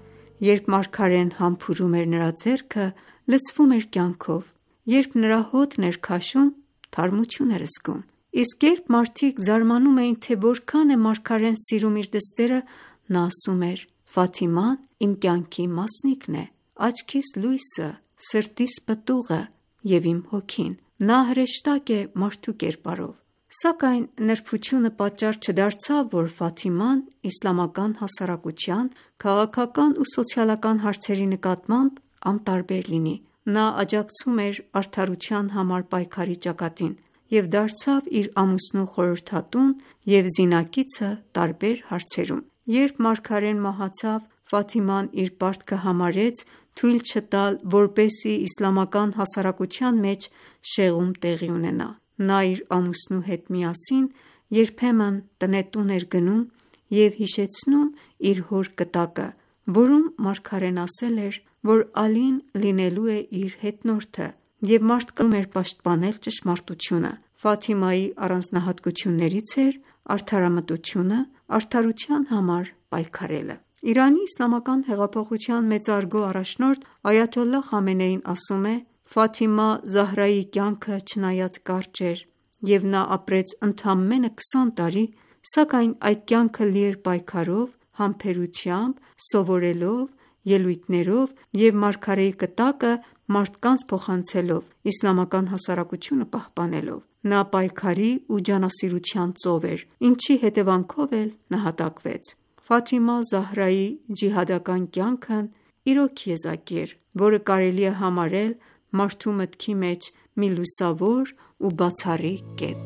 Երբ մարգարեն համբուրում էր նրա ձեռքը, լցվում էր կյանքով, երբ նրա հոտն էր քաշում, թարմություն էր զգում։ Իսկ երբ մարդիկ զարմանում էին, թե որքան է մարգարեն սիրում իր դստերը, նա ասում էր. «Ֆաթիման իմ կյանքի մասնիկն է, աչքիս լույսը, սրտիս պտուղը և իմ հոգին»։ Նա հրեշտակ է մարդու կերպարով։ Սակայն նրբությունը պատճառ չդարձավ, որ Ֆաթիման իսլամական հասարակության քաղաքական ու սոցիալական հարցերի նկատմամբ անտարբեր լինի։ Նա աջակցում էր արդարության համար պայքարի ճակատին և դարձավ իր ամուսնու խորհրդատուն և զինակիցը տարբեր հարցերում։ Երբ մարգարեն մահացավ, Ֆաթիման իր պարտքը համարեց թույլ չտալ, որպեսզի իսլամական հասարակության մեջ շեղում տեղի ունենա։ Նա իր ամուսնու հետ միասին երբեմն տնետուն էր գնում և հիշեցնում իր հոր կտակը, որում մարգարեն ասել էր, որ Ալին լինելու է իր հետնորդը և մարդկանց էր պաշտպանել ճշմարտությունը։ Ֆաթիմայի առանձնահատկություններից էր արդարամտությունը, արդարության համար պայքարելը։ Իրանի իսլամական հեղափոխության մեծարգո առաջնորդ Այաթոլլահ Խամենեին ասում է. «Ֆաթիմա Զահրայի կյանքը չնայած կարճ էր և նա ապրեց ընդամենը քսան տարի, սակայն այդ կյանքը լի էր պայքարով, համբերությամբ, սովորելով, ելույթներով և մարգարեի կտակը մարդկանց փոխանցելով, իսլամական հասարակությունը պահպանելով։ Նա պայքարի ու ջանասիրության ծով էր, ինչի հետևանքով էլ նահատակվեց»։ Ֆաթիմա Զահրայի ջիհադական կյանքն իրոք եզակի էր, որը կարելի է համարել մարդու մտքի մեջ մի լուսավոր ու բացառիկ կետ։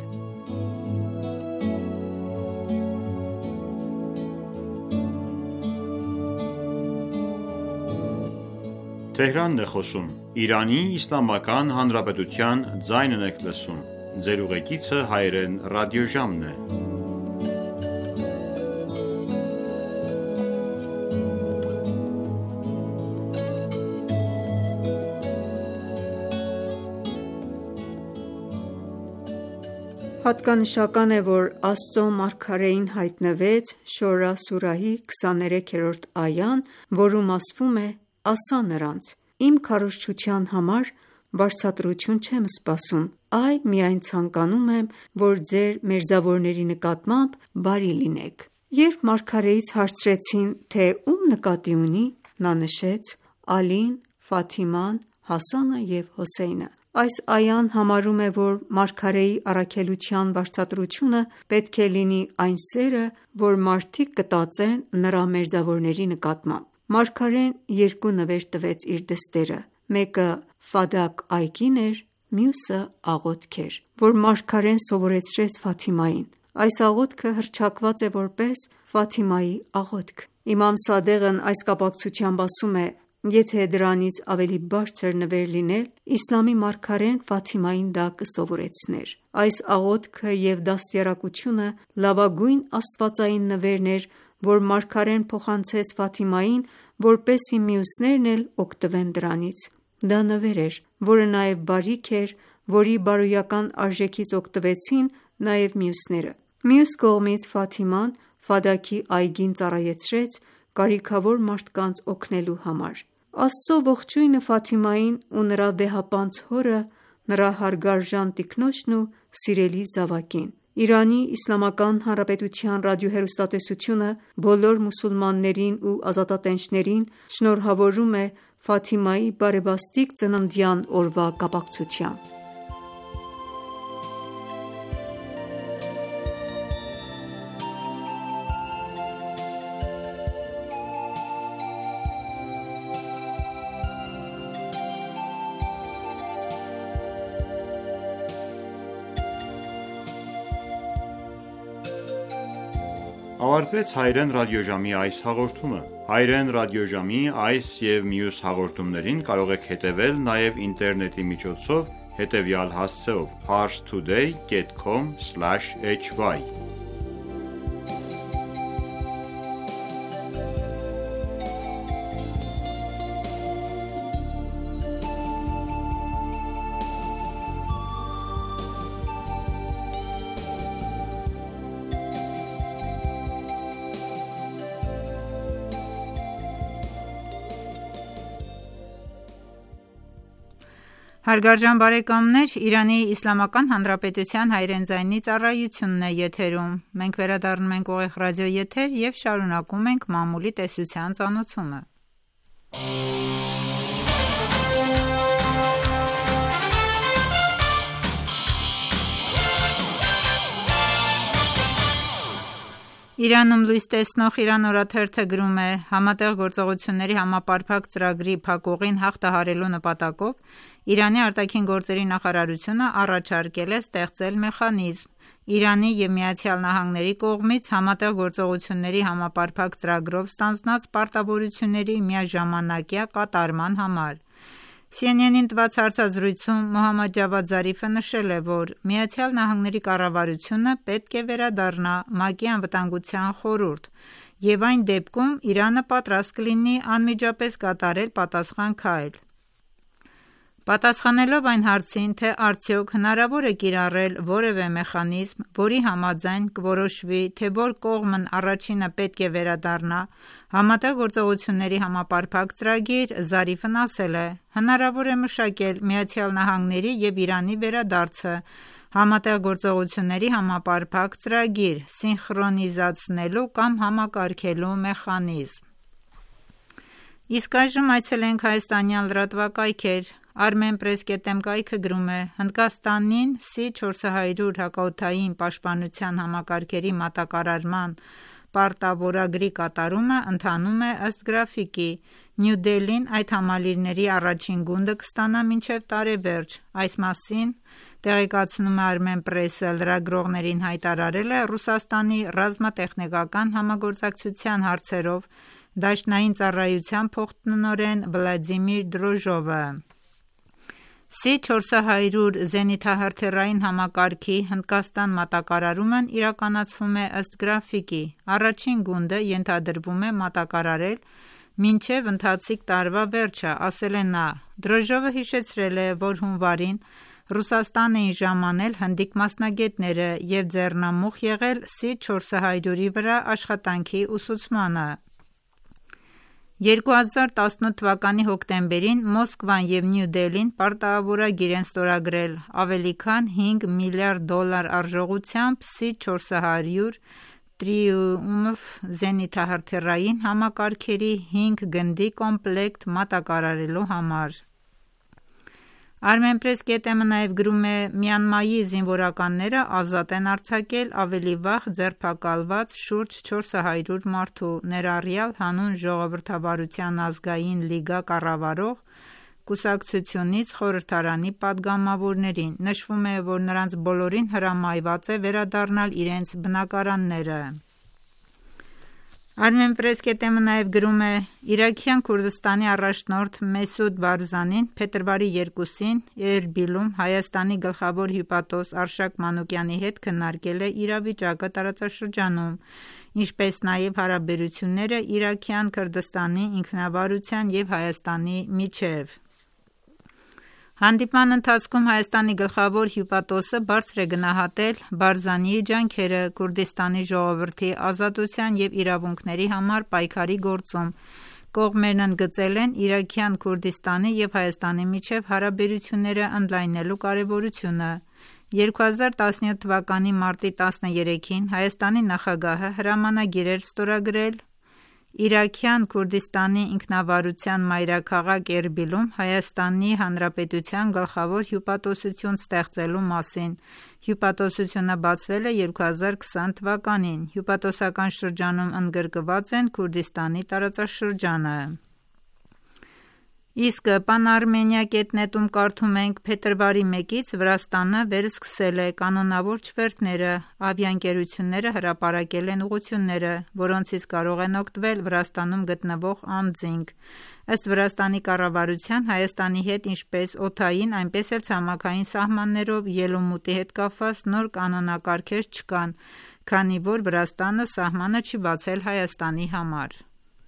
Հատկանշական է, որ Աստծո մարգարեին հայտնվեց Շորա սուրահի քսաներեքերորդ այան, որում ասվում է. «Ասա նրանց. իմ քարոզչության համար վարձատրություն չեմ սպասում, այլ միայն ցանկանում եմ, որ ձեր մերձավորների նկատմամբ բարի լինեք»։ Երբ մարգարեից հարցրեցին, թե ում նկատի ունի, նա նշեց. Ալին, Ֆաթիման, Հասանը և Հոսեյնը։ Այս այան համարում է, որ մարգարեի առաքելության վարձատրությունը պետք է լինի այն սերը, որ մարդիկ կտածեն նրա մերձավորների նկատմամբ։ Մարգարեն երկու նվեր տվեց իր դստերը, մեկը Ֆադաք այգին էր, մյուսը աղոթք էր, որ մարգարեն սովորեցրեց Ֆաթիմային։ Այս աղոթքը հռչակված է որպես Ֆաթիմայի աղոթք։ Իմամ Սադեղն այս կապակցությամբ ասում է. «Եթե դրանից ավելի բարձր նվեր լիներ, իսլամի մարգարեն Ֆաթիմային դա կսովորեցներ»։ Այս աղոթքը և դաստիարակությունը լավագույն աստվածային նվերն էր, որ մարգարեն փոխանցեց Ֆաթիմային, որպեսզի մյուսներն էլ օգտվեն դրանից։ Դա նվեր էր, որը նաև բարիք էր, որի բարոյական արժեքից օգտվեցին նաև մյուսները։ Մյուս կողմից Ֆաթիման Ֆադաքի այգին ծառայեցրեց կարիքավոր մարդկանց օգնելու համար։ Աստծո ողջույնը Ֆաթիմային ու նրա վեհապանծ հորը, նրա հարգարժան տիկնոջն ու սիրելի զավակին։ Իրանի Իսլամական Հանրապետության ռադիոհեռուստատեսությունը բոլոր մուսուլմաններին ու ազատատենչներին շնորհավորում է Ֆաթիմայի բարեբաստիկ ծննդյան օրվա կապակցությամբ։ Ավարտվեց հայրեն ռադիոժամի այս հաղորդումը։ Հայրեն ռադիոժամի այս և մյուս հաղորդումներին կարող եք հետևել նաև ինտերնետի միջոցով հետևյալ հասցեով՝ parse today dot com slash h y Հարգարժան բարեկամներ, Իրանի Իսլամական Հանրապետության հայրեն ձայնի ծառայությունն է եթերում։ Մենք վերադառնում ենք ուղիղ ռադիո եթեր և շարունակում ենք մամուլի տեսության ծանոթումը։ Իրանում լույս տեսնող Իրան օրաթերթը գրում է. «Համատեղ գործողությունների համապարփակ ծրագրի փակուղին հաղթահարելու նպատակով Իրանի արտաքին գործերի նախարարությունը առաջարկել է ստեղծել մեխանիզմ Իրանի և Միացյալ Նահանգների կողմից համատեղ գործողությունների համապարփակ ծրագրով ստանձնած պարտավորությունների միաժամանակյա կատարման համար»։ Սի Են Են-ին տված հարցազրույցում Մոհամմադ Ջավադ Զարիֆը նշել է, որ Միացյալ Նահանգների կառավարությունը պետք է վերադառնա ՄԱԿ-ի Անվտանգության խորհուրդ և այն դեպքում Իրանը պատրաստ կլինի անմիջապես կատարել պատասխան քայլ։ Պատասխանելով այն հարցին, թե արդյոք հնարավոր է կիրառել որևէ մեխանիզմ, որի համաձայն կորոշվի, թե որ կողմն առաջինը պետք է վերադառնա համատեղ գործողությունների համապարփակ ծրագիր, Զարիֆն ասել է. «Հնարավոր է մշակել Միացյալ Նահանգների և Իրանի վերադարձը համատեղ գործողությունների համապարփակ ծրագիր, սինխրոնիզացնելու կամ համակարգելու մեխանիզմ»։ Իսկ այժմ այցելենք հայաստանյան լրատվակայքեր։ Armenpress dot m կայքը գրում է. Հնդկաստանին Սի չորս հարյուր հակաօդային պաշտպանության համակարգերի մատակարարման պարտավորագրի կատարումը ընթանում է ըստ գրաֆիկի։ Նյու Դելհին այդ համալիրների առաջին գունդը կստանա մինչև տարեվերջ։ Այս մասին տեղեկացնում է Armenpress-ը լրագրողներին հայտարարել է Ռուսաստանի ռազմատեխնիկական համագործակցության հարցերով դաշնային ծառայության փոխտնօրեն Վլադիմիր Դրոժովը։ Սի չորս հարյուր զենիթահրթիռային համակարգի Հնդկաստան մատակարարումն իրականացվում է ըստ գրաֆիկի։ Առաջին գունդը ենթադրվում է մատակարարել մինչև ընթացիկ տարվա վերջը, ասել է նա։ Դրոժովը հիշեցրել է, որ հունվարին Ռուսաստան էին ժամանել հնդիկ մասնագետները և ձեռնամուխ եղել Սի չորս հարյուրի վրա աշխատանքի ուսուցմանը։ երկու հազար տասնութ թվականի հոկտեմբերին Մոսկվան և Նյու Դելհին պարտավորագիր են ստորագրել ավելի քան հինգ միլիարդ դոլար արժողությամբ Սի չորս հարյուր Տրիումֆ զենիթահրթիռային համակարգերի հինգ գնդի կոմպլեկտ մատակարարելու համար։ Armenpress dot m-ը նաև գրում է. Մյանմայի զինվորականները ազատ են արձակել ավելի վաղ ձերբակալված շուրջ չորս հարյուր մարդու, ներառյալ Հանուն ժողովրդավարության ազգային լիգա կառավարող կուսակցությունից խորհրդարանի պատգամավորներին։ Նշվում է, որ նրանց բոլորին հրամայված է վերադառնալ իրենց բնակարանները։ Armenpress dot m-ը նաև գրում է. Իրաքյան Քուրդստանի առաջնորդ Մեսուդ Բարզանին փետրվարի երկուսին Էրբիլում Հայաստանի գլխավոր հյուպատոս Արշակ Մանուկյանի հետ քննարկել է իրավիճակը տարածաշրջանում, ինչպես նաև հարաբերությունները Իրաքյան Քրդստանի ինքնավարության և Հայաստանի միջև։ Հանդիպման ընթացքում Հայաստանի գլխավոր հյուպատոսը բարձր է գնահատել Բարզանիի ջանքերը Քուրդիստանի ժողովրդի ազատության և իրավունքների համար պայքարի գործում։ Կողմերն ընդգծել են Իրաքյան Քուրդիստանի և Հայաստանի միջև հարաբերությունները ընդլայնելու կարևորությունը։ երկու հազար տասնյոթ թվականի մարտի տասներեքին Հայաստանի նախագահը հրամանագիր էր ստորագրել Իրաքյան Քուրդիստանի ինքնավարության մայրաքաղաք Էրբիլում Հայաստանի Հանրապետության գլխավոր հյուպատոսություն ստեղծելու մասին։ Հյուպատոսությունը բացվել է երկու հազար քսան թվականին։ Հյուպատոսական շրջանում ընդգրկված են Քուրդիստանի տարածաշրջանը։ Իսկ Pan-Armenia կետ net-ում կարդում ենք. փետրվարի մեկից Վրաստանը վերսկսել է կանոնավոր չվերթները, ավիաընկերությունները հրապարակել են ուղղությունները, որոնցից կարող են օգտվել Վրաստանում գտնվող անձինք։ Ըստ Վրաստանի կառավարության, Հայաստանի հետ ինչպես օդային, այնպես էլ ցամաքային սահմաններով ելումուտի հետ կապված նոր կանոնակարգեր չկան, քանի որ Վրաստանը սահմանը չի բացել Հայաստանի համար։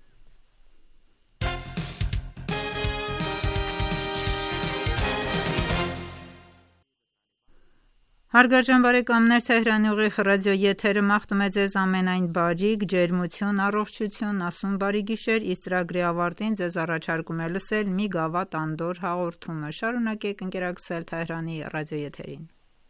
Հարգարժան բարեկամներ, Թեհրանի ուղիղ ռադիոեթերը մաղթում է ձեզ ամենայն բարիք, ջերմություն, առողջություն, ասուն բարի գիշեր, իսկ ծրագրի ավարտին ձեզ առաջարկում է լսել մի գավաթ անդոր հաղորդումը։ Շարունակեք ընկերակցել Թեհրանի ռադիոեթերին։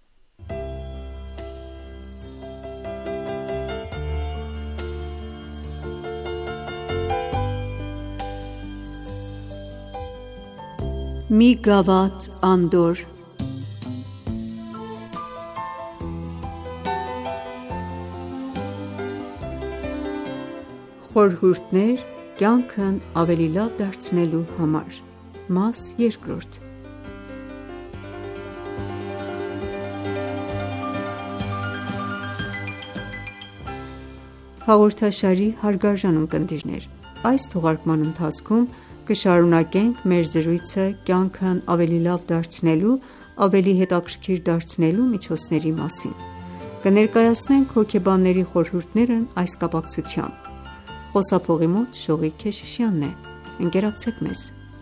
Մի գավաթ անդոր Խորհուրդներ կյանքն ավելի լավ դարձնելու համար։ Մաս երկրորդ։ Հաղորդաշարի հարգարժան ունկնդիրներ, այս թողարկման ընթացքում կշարունակենք մեր զրույցը կյանքն ավելի լավ դարձնելու, ավելի հետաքրքիր դարձնելու միջոցների մասին։ Կներկայացնենք հոգեբանների խորհուրդներն այս կապակցությամբ։ Խոսափողի մոտ Շողիկ Քեշիշյանն է։ Ընկերակցեք մեզ։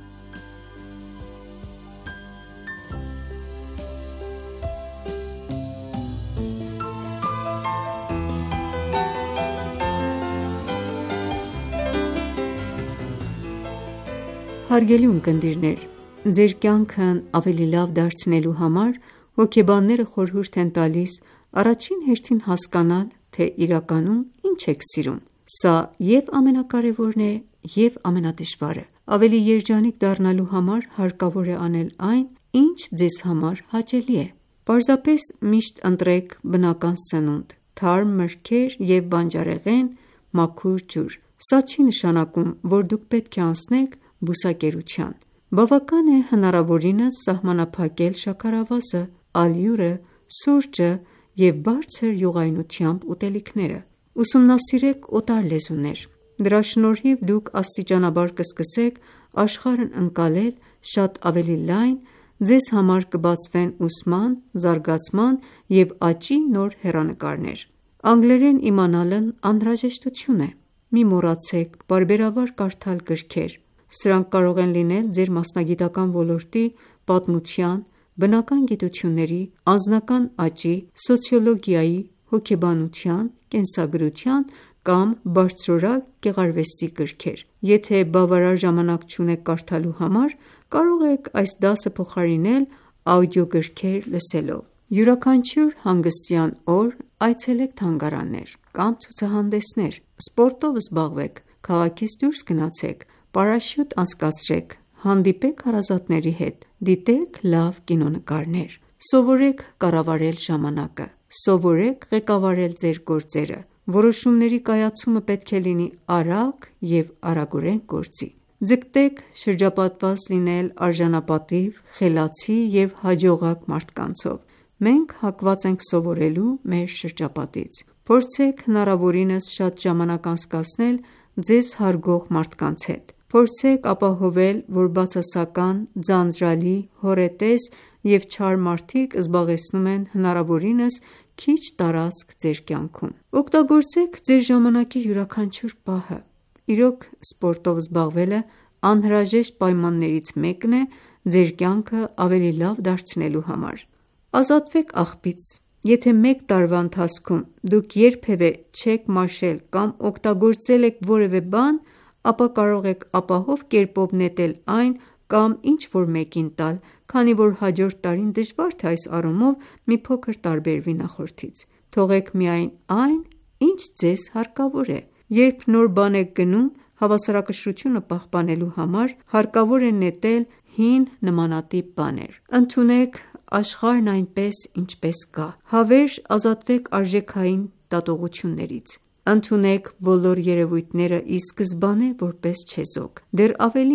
Հարգելի ունկնդիրներ, ձեր կյանքն ավելի լավ դարձնելու համար հոգեբանները խորհուրդ են տալիս առաջին հերթին հասկանալ, թե իրականում ինչ եք սիրում։ Սա և ամենակարևորն է, և ամենադժվարը։ Ավելի երջանիկ դառնալու համար հարկավոր է անել այն, ինչ ձեզ համար հաճելի է։ Պարզապես միշտ ընտրեք բնական սնունդ, թարմ մրգեր և բանջարեղեն, մաքուր ջուր։ Սա չի նշանակում, որ դուք պետք է անցնեք բուսակերության։ Բավական է հնարավորինս սահմանափակել շաքարավազը, ալյուրը, սուրճը և բարձր յուղայնությամբ ուտելիքները։ Ուսումնասիրեք օտար լեզուներ։ Դրա շնորհիվ դուք աստիճանաբար կսկսեք աշխարհն ընկալել շատ ավելի լայն, ձեզ համար կբացվեն ուսման, զարգացման և աճի նոր հեռանկարներ։ Անգլերեն իմանալն անհրաժեշտություն է։ Մի մոռացեք պարբերաբար կարդալ գրքեր։ Սրանք կարող են լինել ձեր մասնագիտական ոլորտի, պատմության, բնական գիտությունների, անձնական աճի, սոցիոլոգիայի, հոգեբանության, կենսագրության կամ բարձրորակ գեղարվեստի գրքեր։ Եթե բավարար ժամանակ չունեք կարդալու համար, կարող եք այս դասը փոխարինել աուդիոգրքեր լսելով։ Յուրաքանչյուր հանգստյան օր այցելեք թանգարաններ կամ ցուցահանդեսներ, սպորտով զբաղվեք, քաղաքից դուրս գնացեք, պարաշյուտ անցկացրեք, հանդիպեք հարազատների հետ, դիտեք լավ կինոնկարներ։ Սովորեք կառավարել ժամանակը, սովորեք ղեկավարել ձեր գործերը։ Որոշումների կայացումը պետք է լինի արագ և արագորեն գործի։ Ձգտեք շրջապատված լինել արժանապատիվ, խելացի և հաջողակ մարդկանցով։ Մենք հակված ենք սովորելու մեր շրջապատից։ Փորձեք հնարավորինս շատ ժամանակ անցկացնել ձեզ հարգող մարդկանց հետ։ Փորձեք ապահովել, որ բացասական, ձանձրալի, հոռետես և չար մարդիկ զբաղեցնում են հնարավորինս քիչ տարածք ձեր կյանքում։ Օգտագործեք ձեր ժամանակի յուրաքանչյուր պահը։ Իրոք, սպորտով զբաղվելը անհրաժեշտ պայմաններից մեկն է ձեր կյանքը ավելի լավ դարձնելու համար։ Ազատվեք աղբից։ Եթե մեկ տարվա ընթացքում դուք երբևէ չեք մաշել կամ օգտագործել եք որևէ բան, ապա կարող եք ապահով կերպով նետել այն կամ ինչ-որ մեկին տալ, քանի որ հաջորդ տարին դժվար թե այս առումով մի փոքր տարբերվի նախորդից։ Թողեք միայն այն, ինչ ձեզ հարկավոր է։ Երբ նոր բան եք գնում, հավասարակշռությունը պահպանելու համար հարկավոր է նետել հին նմանատիպ բաներ։ Ընդունեք աշխարհն այնպես, ինչպես կա։ Հավերժ ազատվեք արժեքային դատողություններից։ Ընդունեք բոլոր երևույթները ի սկզբանե որպես չեզոք։ Դեռ ավելին,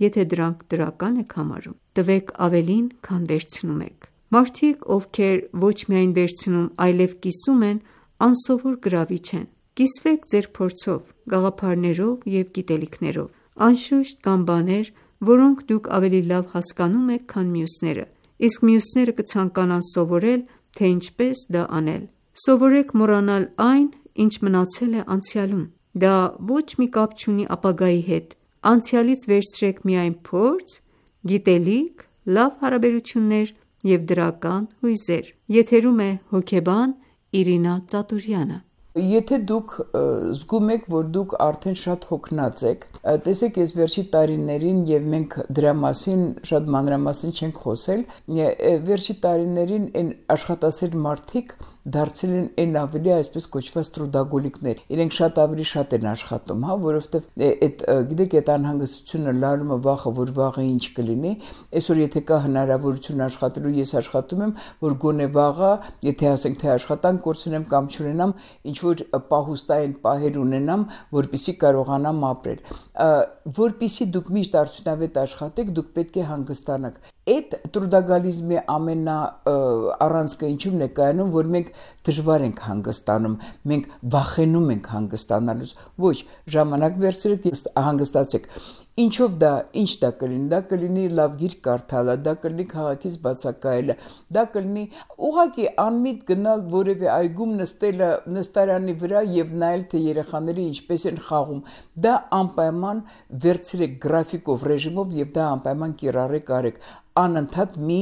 եթե դրանք դրական եք համարում: Տվեք ավելին, քան վերցնում եք: Մարդիկ, ովքեր ոչ միայն վերցնում, այլև կիսում են, անսովոր գրավիչ են: Կիսվեք ձեր փորձով, գաղափարներով և գիտելիքներով: Անշուշտ կան բաներ, որոնք դուք ավելի լավ հասկանում եք, քան մյուսները, իսկ մյուսները կցանկանան սովորել, թե ինչպես դա անել: Սովորեք մոռանալ այն, ինչ մնացել է անցյալում: Դա ոչ մի կապ չունի ապագայի հետ: Անցյալից վերցրեք միայն փորձ, գիտելիք, լավ հարաբերություններ և դրական հույզեր: Եթերում է հոգեբան Իրինա Ծատուրյանը: Եթե դուք զգում եք, որ դուք արդեն շատ հոգնած եք, տեսեք այս վերջի տարիներին, և մենք դրա մասին շատ մանրամասն չենք խոսել, վերջի տարիներին այն աշխատասեր մարդիկ դարձել են այն ավելի այսպես կոչված տրուդագոլիկներ: Իրենք շատ ավելի շատ են աշխատում, որովհետև այդ գիտեք այդ անհանգստությունը, լարումը, վախը, որ վաղը ինչ կլինի, այսօր եթե կա հնարավորություն աշխատելու, ես աշխատում եմ, որ գոնե վաղը, եթե ասենք թե աշխատանք կորցնեմ կամ չունենամ, ինչ որ պահուստային պահեր ունենամ, որպեսզի կարողանամ ապրել: Որպեսզի դուք միշտ արդյունավետ աշխատեք, դուք պետք է հանգստանաք: Այդ տրուդագալիզմի ամենաառանցքը ինչու՞մն է կայանում, որ մենք դժվար ենք հանգստանում, մենք վախենում ենք հանգստանալուց: Ոչ, ժամանակ վերցրեք և հանգստացեք: Ինչով դա, ինչ դա կլինի: Դա կլինի լավ գիրք կարդալը, դա կլինի քաղաքից բացակայելը, դա կլինի ուղղակի անմիտ գնալ որևէ այգում, նստելը նստարանի վրա և նայել, թե երեխաները ինչպես են խաղում: Դա անպայման վերցրեք գրաֆիկով, ռեժիմով և դա անպայման կիրառեք, արեք: Անընդհատ մի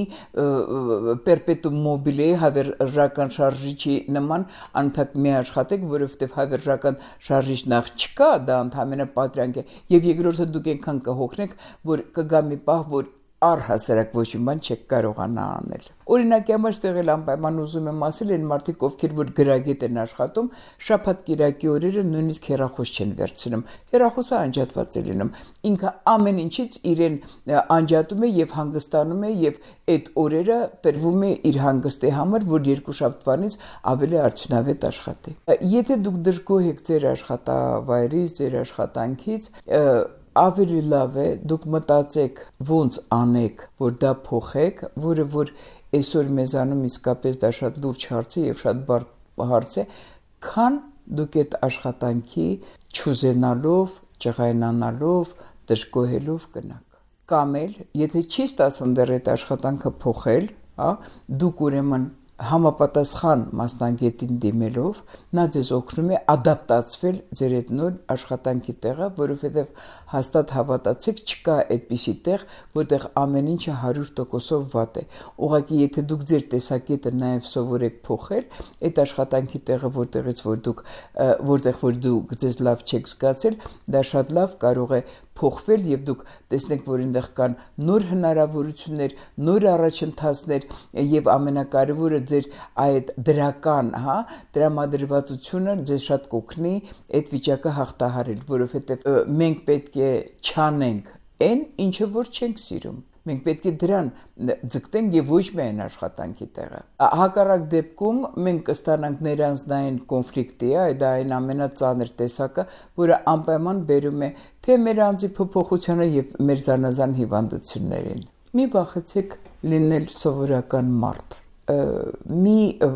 պերպետում մոբիլեի հավերժական շարժիչի նման անընդհատ մի աշխատեք, որովհետև հավերժական շարժիչ նախ չկա, դա ընդամենը պատրանք է, և երկրորդը դուք այնքան կհոգնեք, որ կգա մի պահ, որ առհասարակ ոչ մի բան չեք կարողանա անել: Օրինակի համար ստեղ էլ անպայման ուզում եմ ասել, այն մարդիկ, ովքեր որ գրագետ են աշխատում, շաբաթ-կիրակի օրերը նույնիսկ հեռախոս չեն վերցնում: Հեռախոսը անջատված է լինում: Ինքը ամեն ինչից իրեն անջատում է և հանգստանում է և այդ օրերը տրվում է իր հանգստի համար, որ երկուշաբթվանից ավելի արդյունավետ աշխատի: Եթե դուք դժգոհ եք ձեր աշխատավայրից, ձեր աշխատանքից, ավելի լավ է դուք մտածեք ոնց անեք, որ դա փոխեք, որը որ այսօր մեզանում իսկապես դա շատ լուրջ հարց է և շատ բարդ հարց է, քան դուք այդ աշխատանքի չուզենալով, ջղայնանալով, դժգոհելով գնաք: Կամ էլ եթե չի ստացվում դեռ այդ աշխատանքը փոխել, դուք ուրեմն համապատասխան մասնագետին դիմելով, նա ձեզ օգնում է ադապտացվել ձեր այդ նոր աշխատանքի տեղը, որովհետև հաստատ հավատացեք, չկա այդպիսի տեղ, որտեղ ամեն ինչը հարյուր տոկոսով վատ է: Ուղղակի եթե դուք ձեր տեսակետը նաև սովորեք փոխել, այդ աշխատանքի տեղը, որտեղից որ դուք որտեղ որ դուք ձեզ լավ չեք զգացել, դա շատ լավ կարող է փոխվել և դուք տեսնեք, որ այնտեղ կան նոր հնարավորություններ, նոր առաջընթացներ և ամենակարևորը ձեր այդ դրական տրամադրվածությունը ձեզ շատ կօգնի այդ վիճակը հաղթահարել, որովհետև մենք պետք է չանենք այն, ինչը որ չենք սիրում: Մենք պետք է դրան ձգտենք և ոչ միայն աշխատանքի տեղը: Հակառակ դեպքում մենք կստանանք ներանձնային կոնֆլիկտի, դա այն ամենածանր տեսակը, որը անպայման բերում է թե մեր անձի փոփոխությանը և մեր զանազան հիվանդություններին: Մի վախեցեք լինել սովորական մարդ: Մի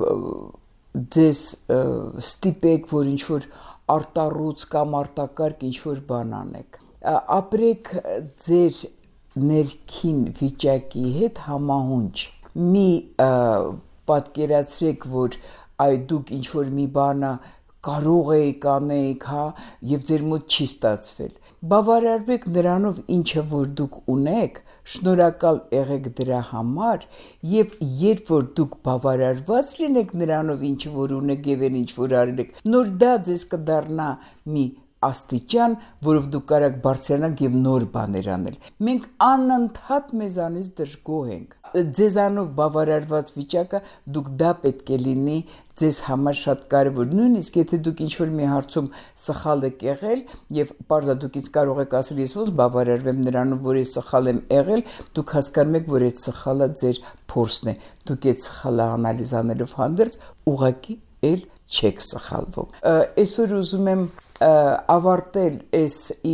ձեզ ստիպեք, որ ինչ-որ արտառոց կամ արտակարգ ինչ-որ բան անեք: Ապրեք ձեր ներքին վիճակի հետ համահունչ: Մի պատկերացրեք, որ դուք ինչ-որ մի բանը կարող էիք անեիք և ձեր մոտ չի ստացվել: Բավարարվեք նրանով, ինչը որ դուք ունեք, շնորհակալ եղեք դրա համար և երբ որ դուք բավարարված լինեք նրանով, ինչը որ ունեք և այն ինչ որ արել եք, նոր դա ձեզ կդառնա մի աստիճան, որով դուք կարաք բարձրանալ և նոր բաներ անել: Մենք անընդհատ մեզանից դժգոհ ենք: Ձեզանով բավարարված վիճակը, դուք դա պետք է լինի ձեզ համար շատ կարևոր: Նույնիսկ եթե դուք ինչ-որ մի հարցում սխալ եք եղել և պարզա դուք ինձ կարող եք ասել, ես ոնց բավարարվեմ նրանով, որ ես սխալ եմ եղել, դուք հասկանում եք, որ այդ սխալը ձեր փորձն է: Դուք այդ սխալը անալիզ անելով հանդերձ, ուղղակի էլ չեք սխալվում: Այսօր ուզում եմ ավարտել այս իմ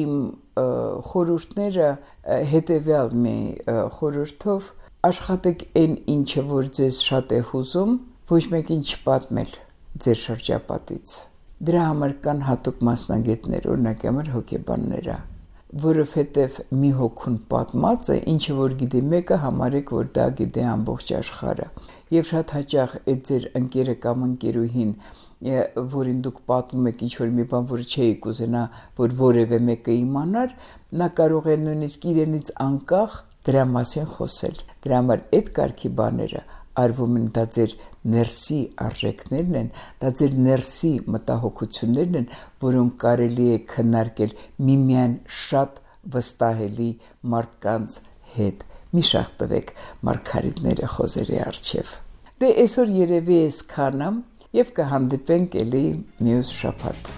խորհուրդները հետևյալ մի խորհրդով աշխատեք այն ինչը որ ձեզ շատ է հուզում, ոչ մեկին չպատմել ձեր շրջապատից։ Դրա համար կան հատուկ մասնագետներ, օրինակ համար հոգեբանները, որովհետև մի հոգուն պատմած է, ինչը որ գիտի մեկը, համարեք որ դա գիտի ամբողջ աշխարհը։ Եվ շատ հաճախ այդ ձեր ընկերը կամ ընկերուհին, որին դուք պատմում եք ինչ-որ մի բան, որը չէիք ուզենա, որ որևէ մեկը իմանար, նա կարող է նույնիսկ իրենից անկախ դրա մասին խոսել։ Դրա համար այդ կարգի բաները արվում են, դա ձեր ներսի արժեքներն են, դա ձեր ներսի մտահոգություններն են, որոնք կարելի է քննարկել միմիայն շատ վստահելի մարդկանց հետ։ Մի շաղ տվեք մարգարիտները խոզերի առջև։ Դե այսօր երևի էս քանամ և կհանդիպենք էլի մյուս շաբաթ։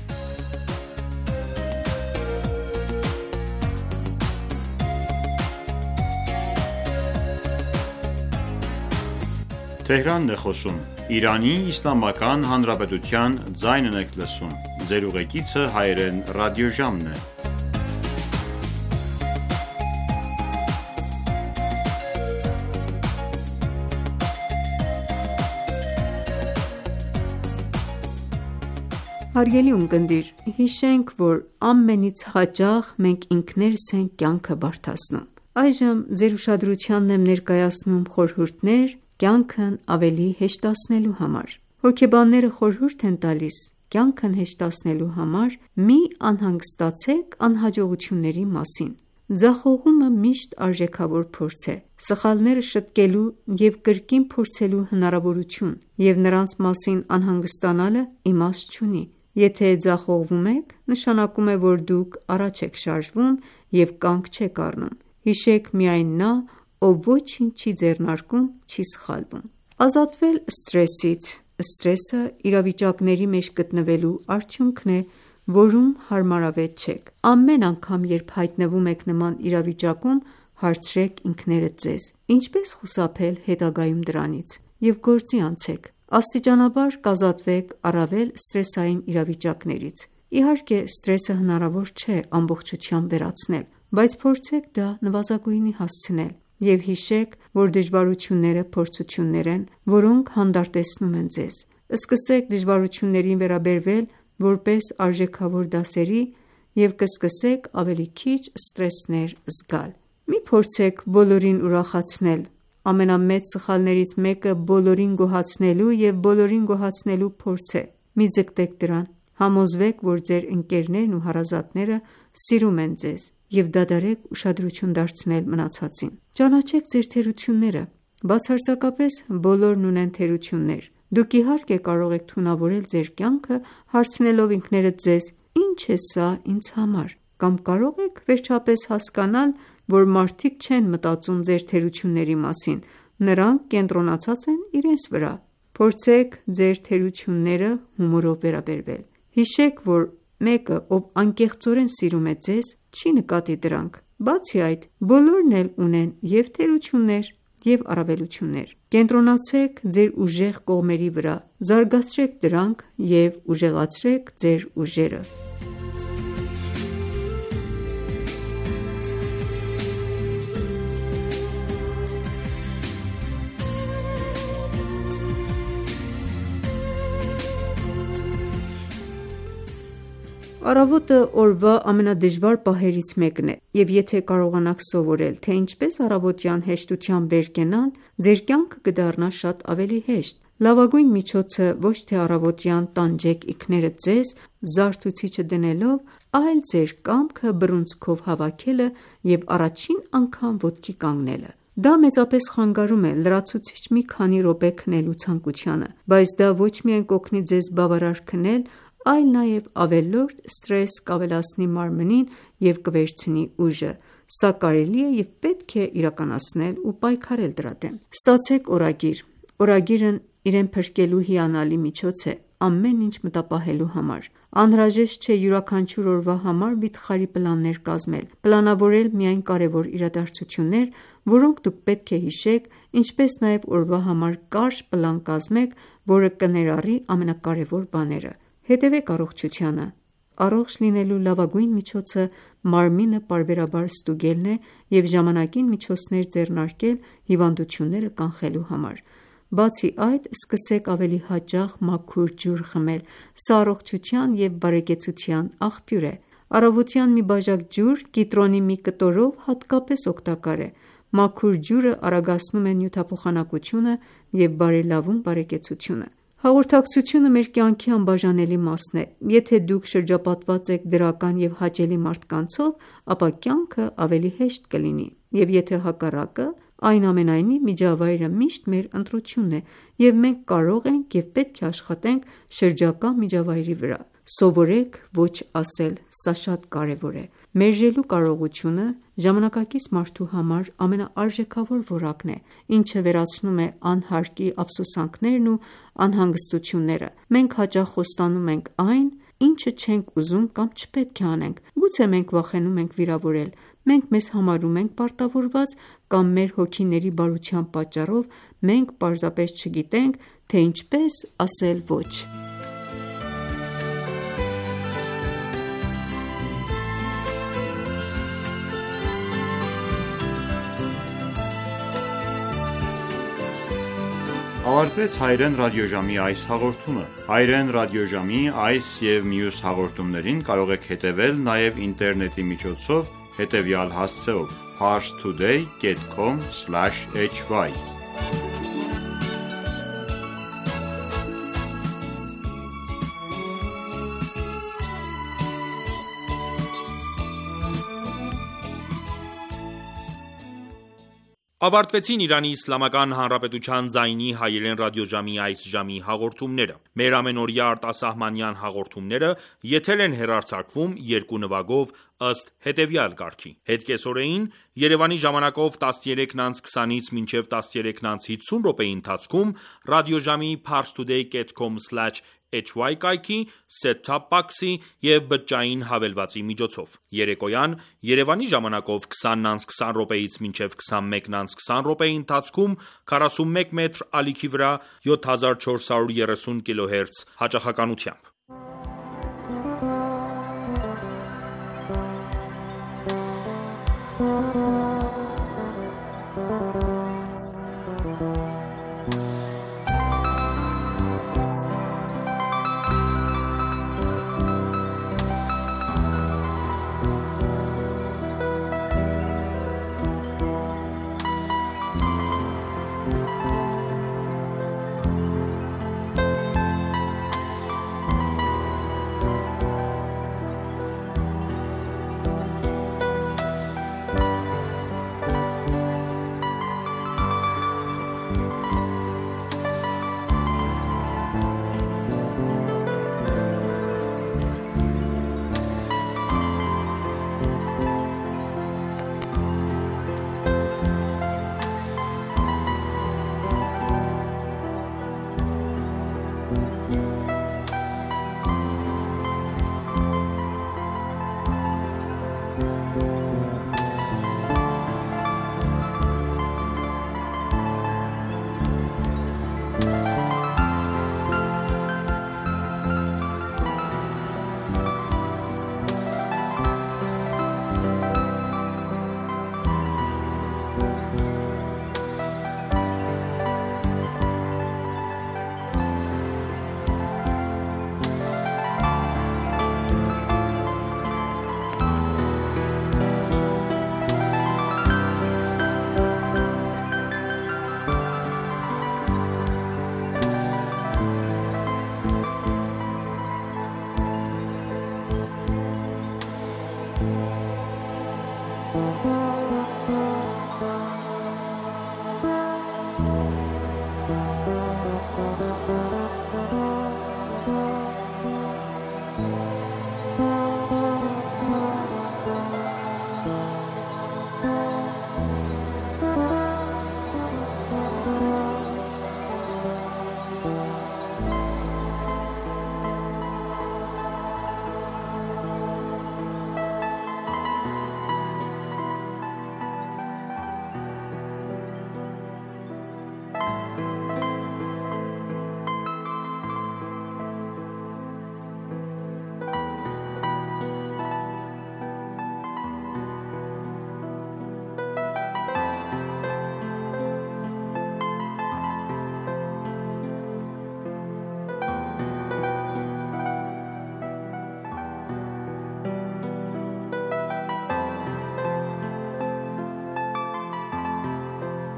Թեհրանն է խոսում։ Իրանի Իսլամական Հանրապետության ձայնն եք լսում։ Ձեր ուղեկիցը հայերեն ռադիոժամն է։ Հարգելի ունկնդիր, հիշենք, որ ամենից հաճախ մենք ինքներս ենք կյանքը բարդացնում։ Այժմ ձեր ուշադրությանն եմ ներկայացնում խորհուրդներ կյանքն ավելի հեշտացնելու համար։ Հոգեբանները խորհուրդ են տալիս կյանքն հեշտացնելու համար մի անհանգստացեք անհաջողությունների մասին։ Ձախողումը միշտ արժեքավոր փորձ է, սխալները շտկելու և կրկին փորձելու հնարավորություն, և նրանց մասին անհանգստանալը իմաստ չունի։ Եթե ձախողվում եք, նշանակում է, որ դուք առաջ եք շարժվում և կանգ չեք առնում։ Հիշեք, միայն նա, ով ոչինչ չի ձեռնարկում, չի սխալվում։ Ազատվել սթրեսից։ Սթրեսը իրավիճակների մեջ գտնվելու արդյունքն է, որում հարմարավետ չեք։ Ամեն անգամ, երբ հայտնվում եք նման իրավիճակում, հարցրեք ինքներդ ձեզ. ինչպես խուսափել հետագայում դրանից, և գործի անցեք։ Աստիճանաբար կազատվեք առավել սթրեսային իրավիճակներից։ Իհարկե, սթրեսը հնարավոր չէ ամբողջությամբ վերացնել, բայց փորձեք դա նվազագույնի հասցնել և հիշեք, որ դժվարությունները փորձություններ են, որոնք հանդարտեցնում են ձեզ։ Սկսեք դժվարություններին վերաբերվել որպես արժեքավոր դասերի և կսկսեք ավելի քիչ սթրեսներ զգալ։ Մի փորձեք բոլորին ուրախացնել։ Ամենամեծ սխալներից մեկը բոլորին գոհացնելու և բոլորին գոհացնելու փորձ է։ Մի ձգտեք դրան։ Համոզվեք, որ ձեր ընկերներն ու հարազատները սիրում են ձեզ և դադարեք ուշադրություն դարձնել մնացածին։ Ճանաչեք ձեր թերությունները։ Բացարձակապես բոլորն ունեն թերություններ։ Դուք իհարկե կարող եք թունավորել ձեր կյանքը հարցնելով ինքներդ ձեզ. ինչ է սա ինձ համար, կամ կարող եք վերջապես հասկանալ, որ մարդիկ չեն մտածում ձեր թերությունների մասին, նրանք կենտրոնացած են իրենց վրա։ Փորձեք ձեր թերությունները հումորով վերաբերվել։ Հիշեք, որ մեկը, ով անկեղծորեն սիրում է ձեզ, չի նկատի դրանք։ Բացի այդ, բոլորն էլ ունեն և թերություններ, և առավելություններ։ Կենտրոնացեք ձեր ուժեղ կողմերի վրա, զարգացրեք դրանք և ուժեղացրեք ձեր ուժերը։ Առավոտը օրվա ամենադժվար պահերից մեկն է, և եթե կարողանաք սովորել, թե ինչպես առավոտյան հեշտությամբ վեր կենալ, ձեր կյանքը կդառնա շատ ավելի հեշտ։ Լավագույն միջոցը ոչ թե առավոտյան տանջեք ինքներդ ձեզ զարթուցիչը դնելով, այլ ձեր կամքը բռունցքով հավաքելը և առաջին անգամ ոտքի կանգնելը։ Դա մեծապես խանգարում է լրացուցիչ մի քանի րոպե քնելու ցանկությանը, բայց դա ոչ միայն կօգնի ձեզ բավարար քնել, այլ նաև ավելորդ սթրես կավելացնի մարմնին և կվերցնի ուժը։ Սա կարելի է և պետք է իրականացնել ու պայքարել դրա դեմ։ Ստացեք օրագիր։ Օրագիրն իրեն փրկելու հիանալի միջոց է ամեն ինչ մտապահելու համար։ Անհրաժեշտ չէ յուրաքանչյուր օրվա համար վիթխարի պլաններ կազմել, պլանավորել միայն կարևոր իրադարձություններ, որոնք դուք պետք է հիշեք, ինչպես նաև օրվա համար կարճ պլան կազմեք, որը կներառի ամենակարևոր բաները։ Հետևեք առողջությանը։ առողջ լինելու լավագույն միջոցը մարմինը պարբերաբար ստուգելն է և ժամանակին միջոցներ ձեռնարկել հիվանդությունները կանխելու համար: Բացի այդ, սկսեք ավելի հաճախ մաքուր ջուր խմել: Սա առողջության և բարեկեցության աղբյուր է: Առավոտյան մի բաժակ ջուր կիտրոնի մի կտորով հատկապես օգտակար է: Մաքուր ջուրը արագացնում է նյութափոխանակությունը և բարելավում բարեկեցությունը: Հաղորդակցությունը մեր կյանքի անբաժանելի մասն է: Եթե դուք շրջապատված եք դրական և հաճելի մարդկանցով, ապա կյանքը ավելի հեշտ կլինի: Եվ եթե հակառակը, այնուամենայնիվ միջավայրը միշտ մեր ընտրությունն է, և մենք կարող ենք և պետք է աշխատենք շրջակա միջավայրի վրա: Սովորեք ոչ ասել: Սա շատ կարևոր է: Մերժելու կարողությունը ժամանակակից մարդու համար ամենաարժեքավոր որակն է, ինչը վերացնում է անհարկի ափսոսանքներն ու անհանգստությունները: Մենք հաճախ խոստանում ենք այն, ինչը չենք ուզում կամ չպետք է անենք: Գուցե մենք վախենում ենք վիրավորել: Մենք մեզ համարում ենք պարտավորված, կամ մեր հոգիների բարության պատճառով մենք պարզապես չգիտենք, թե ինչպես ասել ոչ: Ավարտվեց հայրեն ռադիոժամի այս հաղորդումը: Հայրեն ռադիոժամի այս և մյուս հաղորդումներին կարող եք հետևել նաև ինտերնետի միջոցով հետևյալ հասցեով՝ parstoday dot com slash h y Ավարտվեցին Իրանի Իսլամական Հանրապետության ձայնի հայերեն ռադիոժամի այս ժամի հաղորդումները: Մեր ամենօրյա արտասահմանյան հաղորդումները եթեր են հեռարձակվում երկու նվագով ըստ հետևյալ կարգի: Հետ կեսօրեին Երևանի ժամանակով տասնյոթ անց քսանից մինչև տասնյոթ անց հիսուն րոպեի ընթացքում ռադիոժամի parstoday dot com slash h y կայքի, set-top box-ի և բջջային հավելվածի միջոցով: Երեկոյան Երևանի ժամանակով քսան անց քսան րոպեից մինչև քսանմեկ անց քսան րոպեի ընթացքում քառասունմեկ մետր ալիքի վրա յոթ հազար չորս հարյուր երեսուն կիլոհերց հաճախականությամբ: Thank you.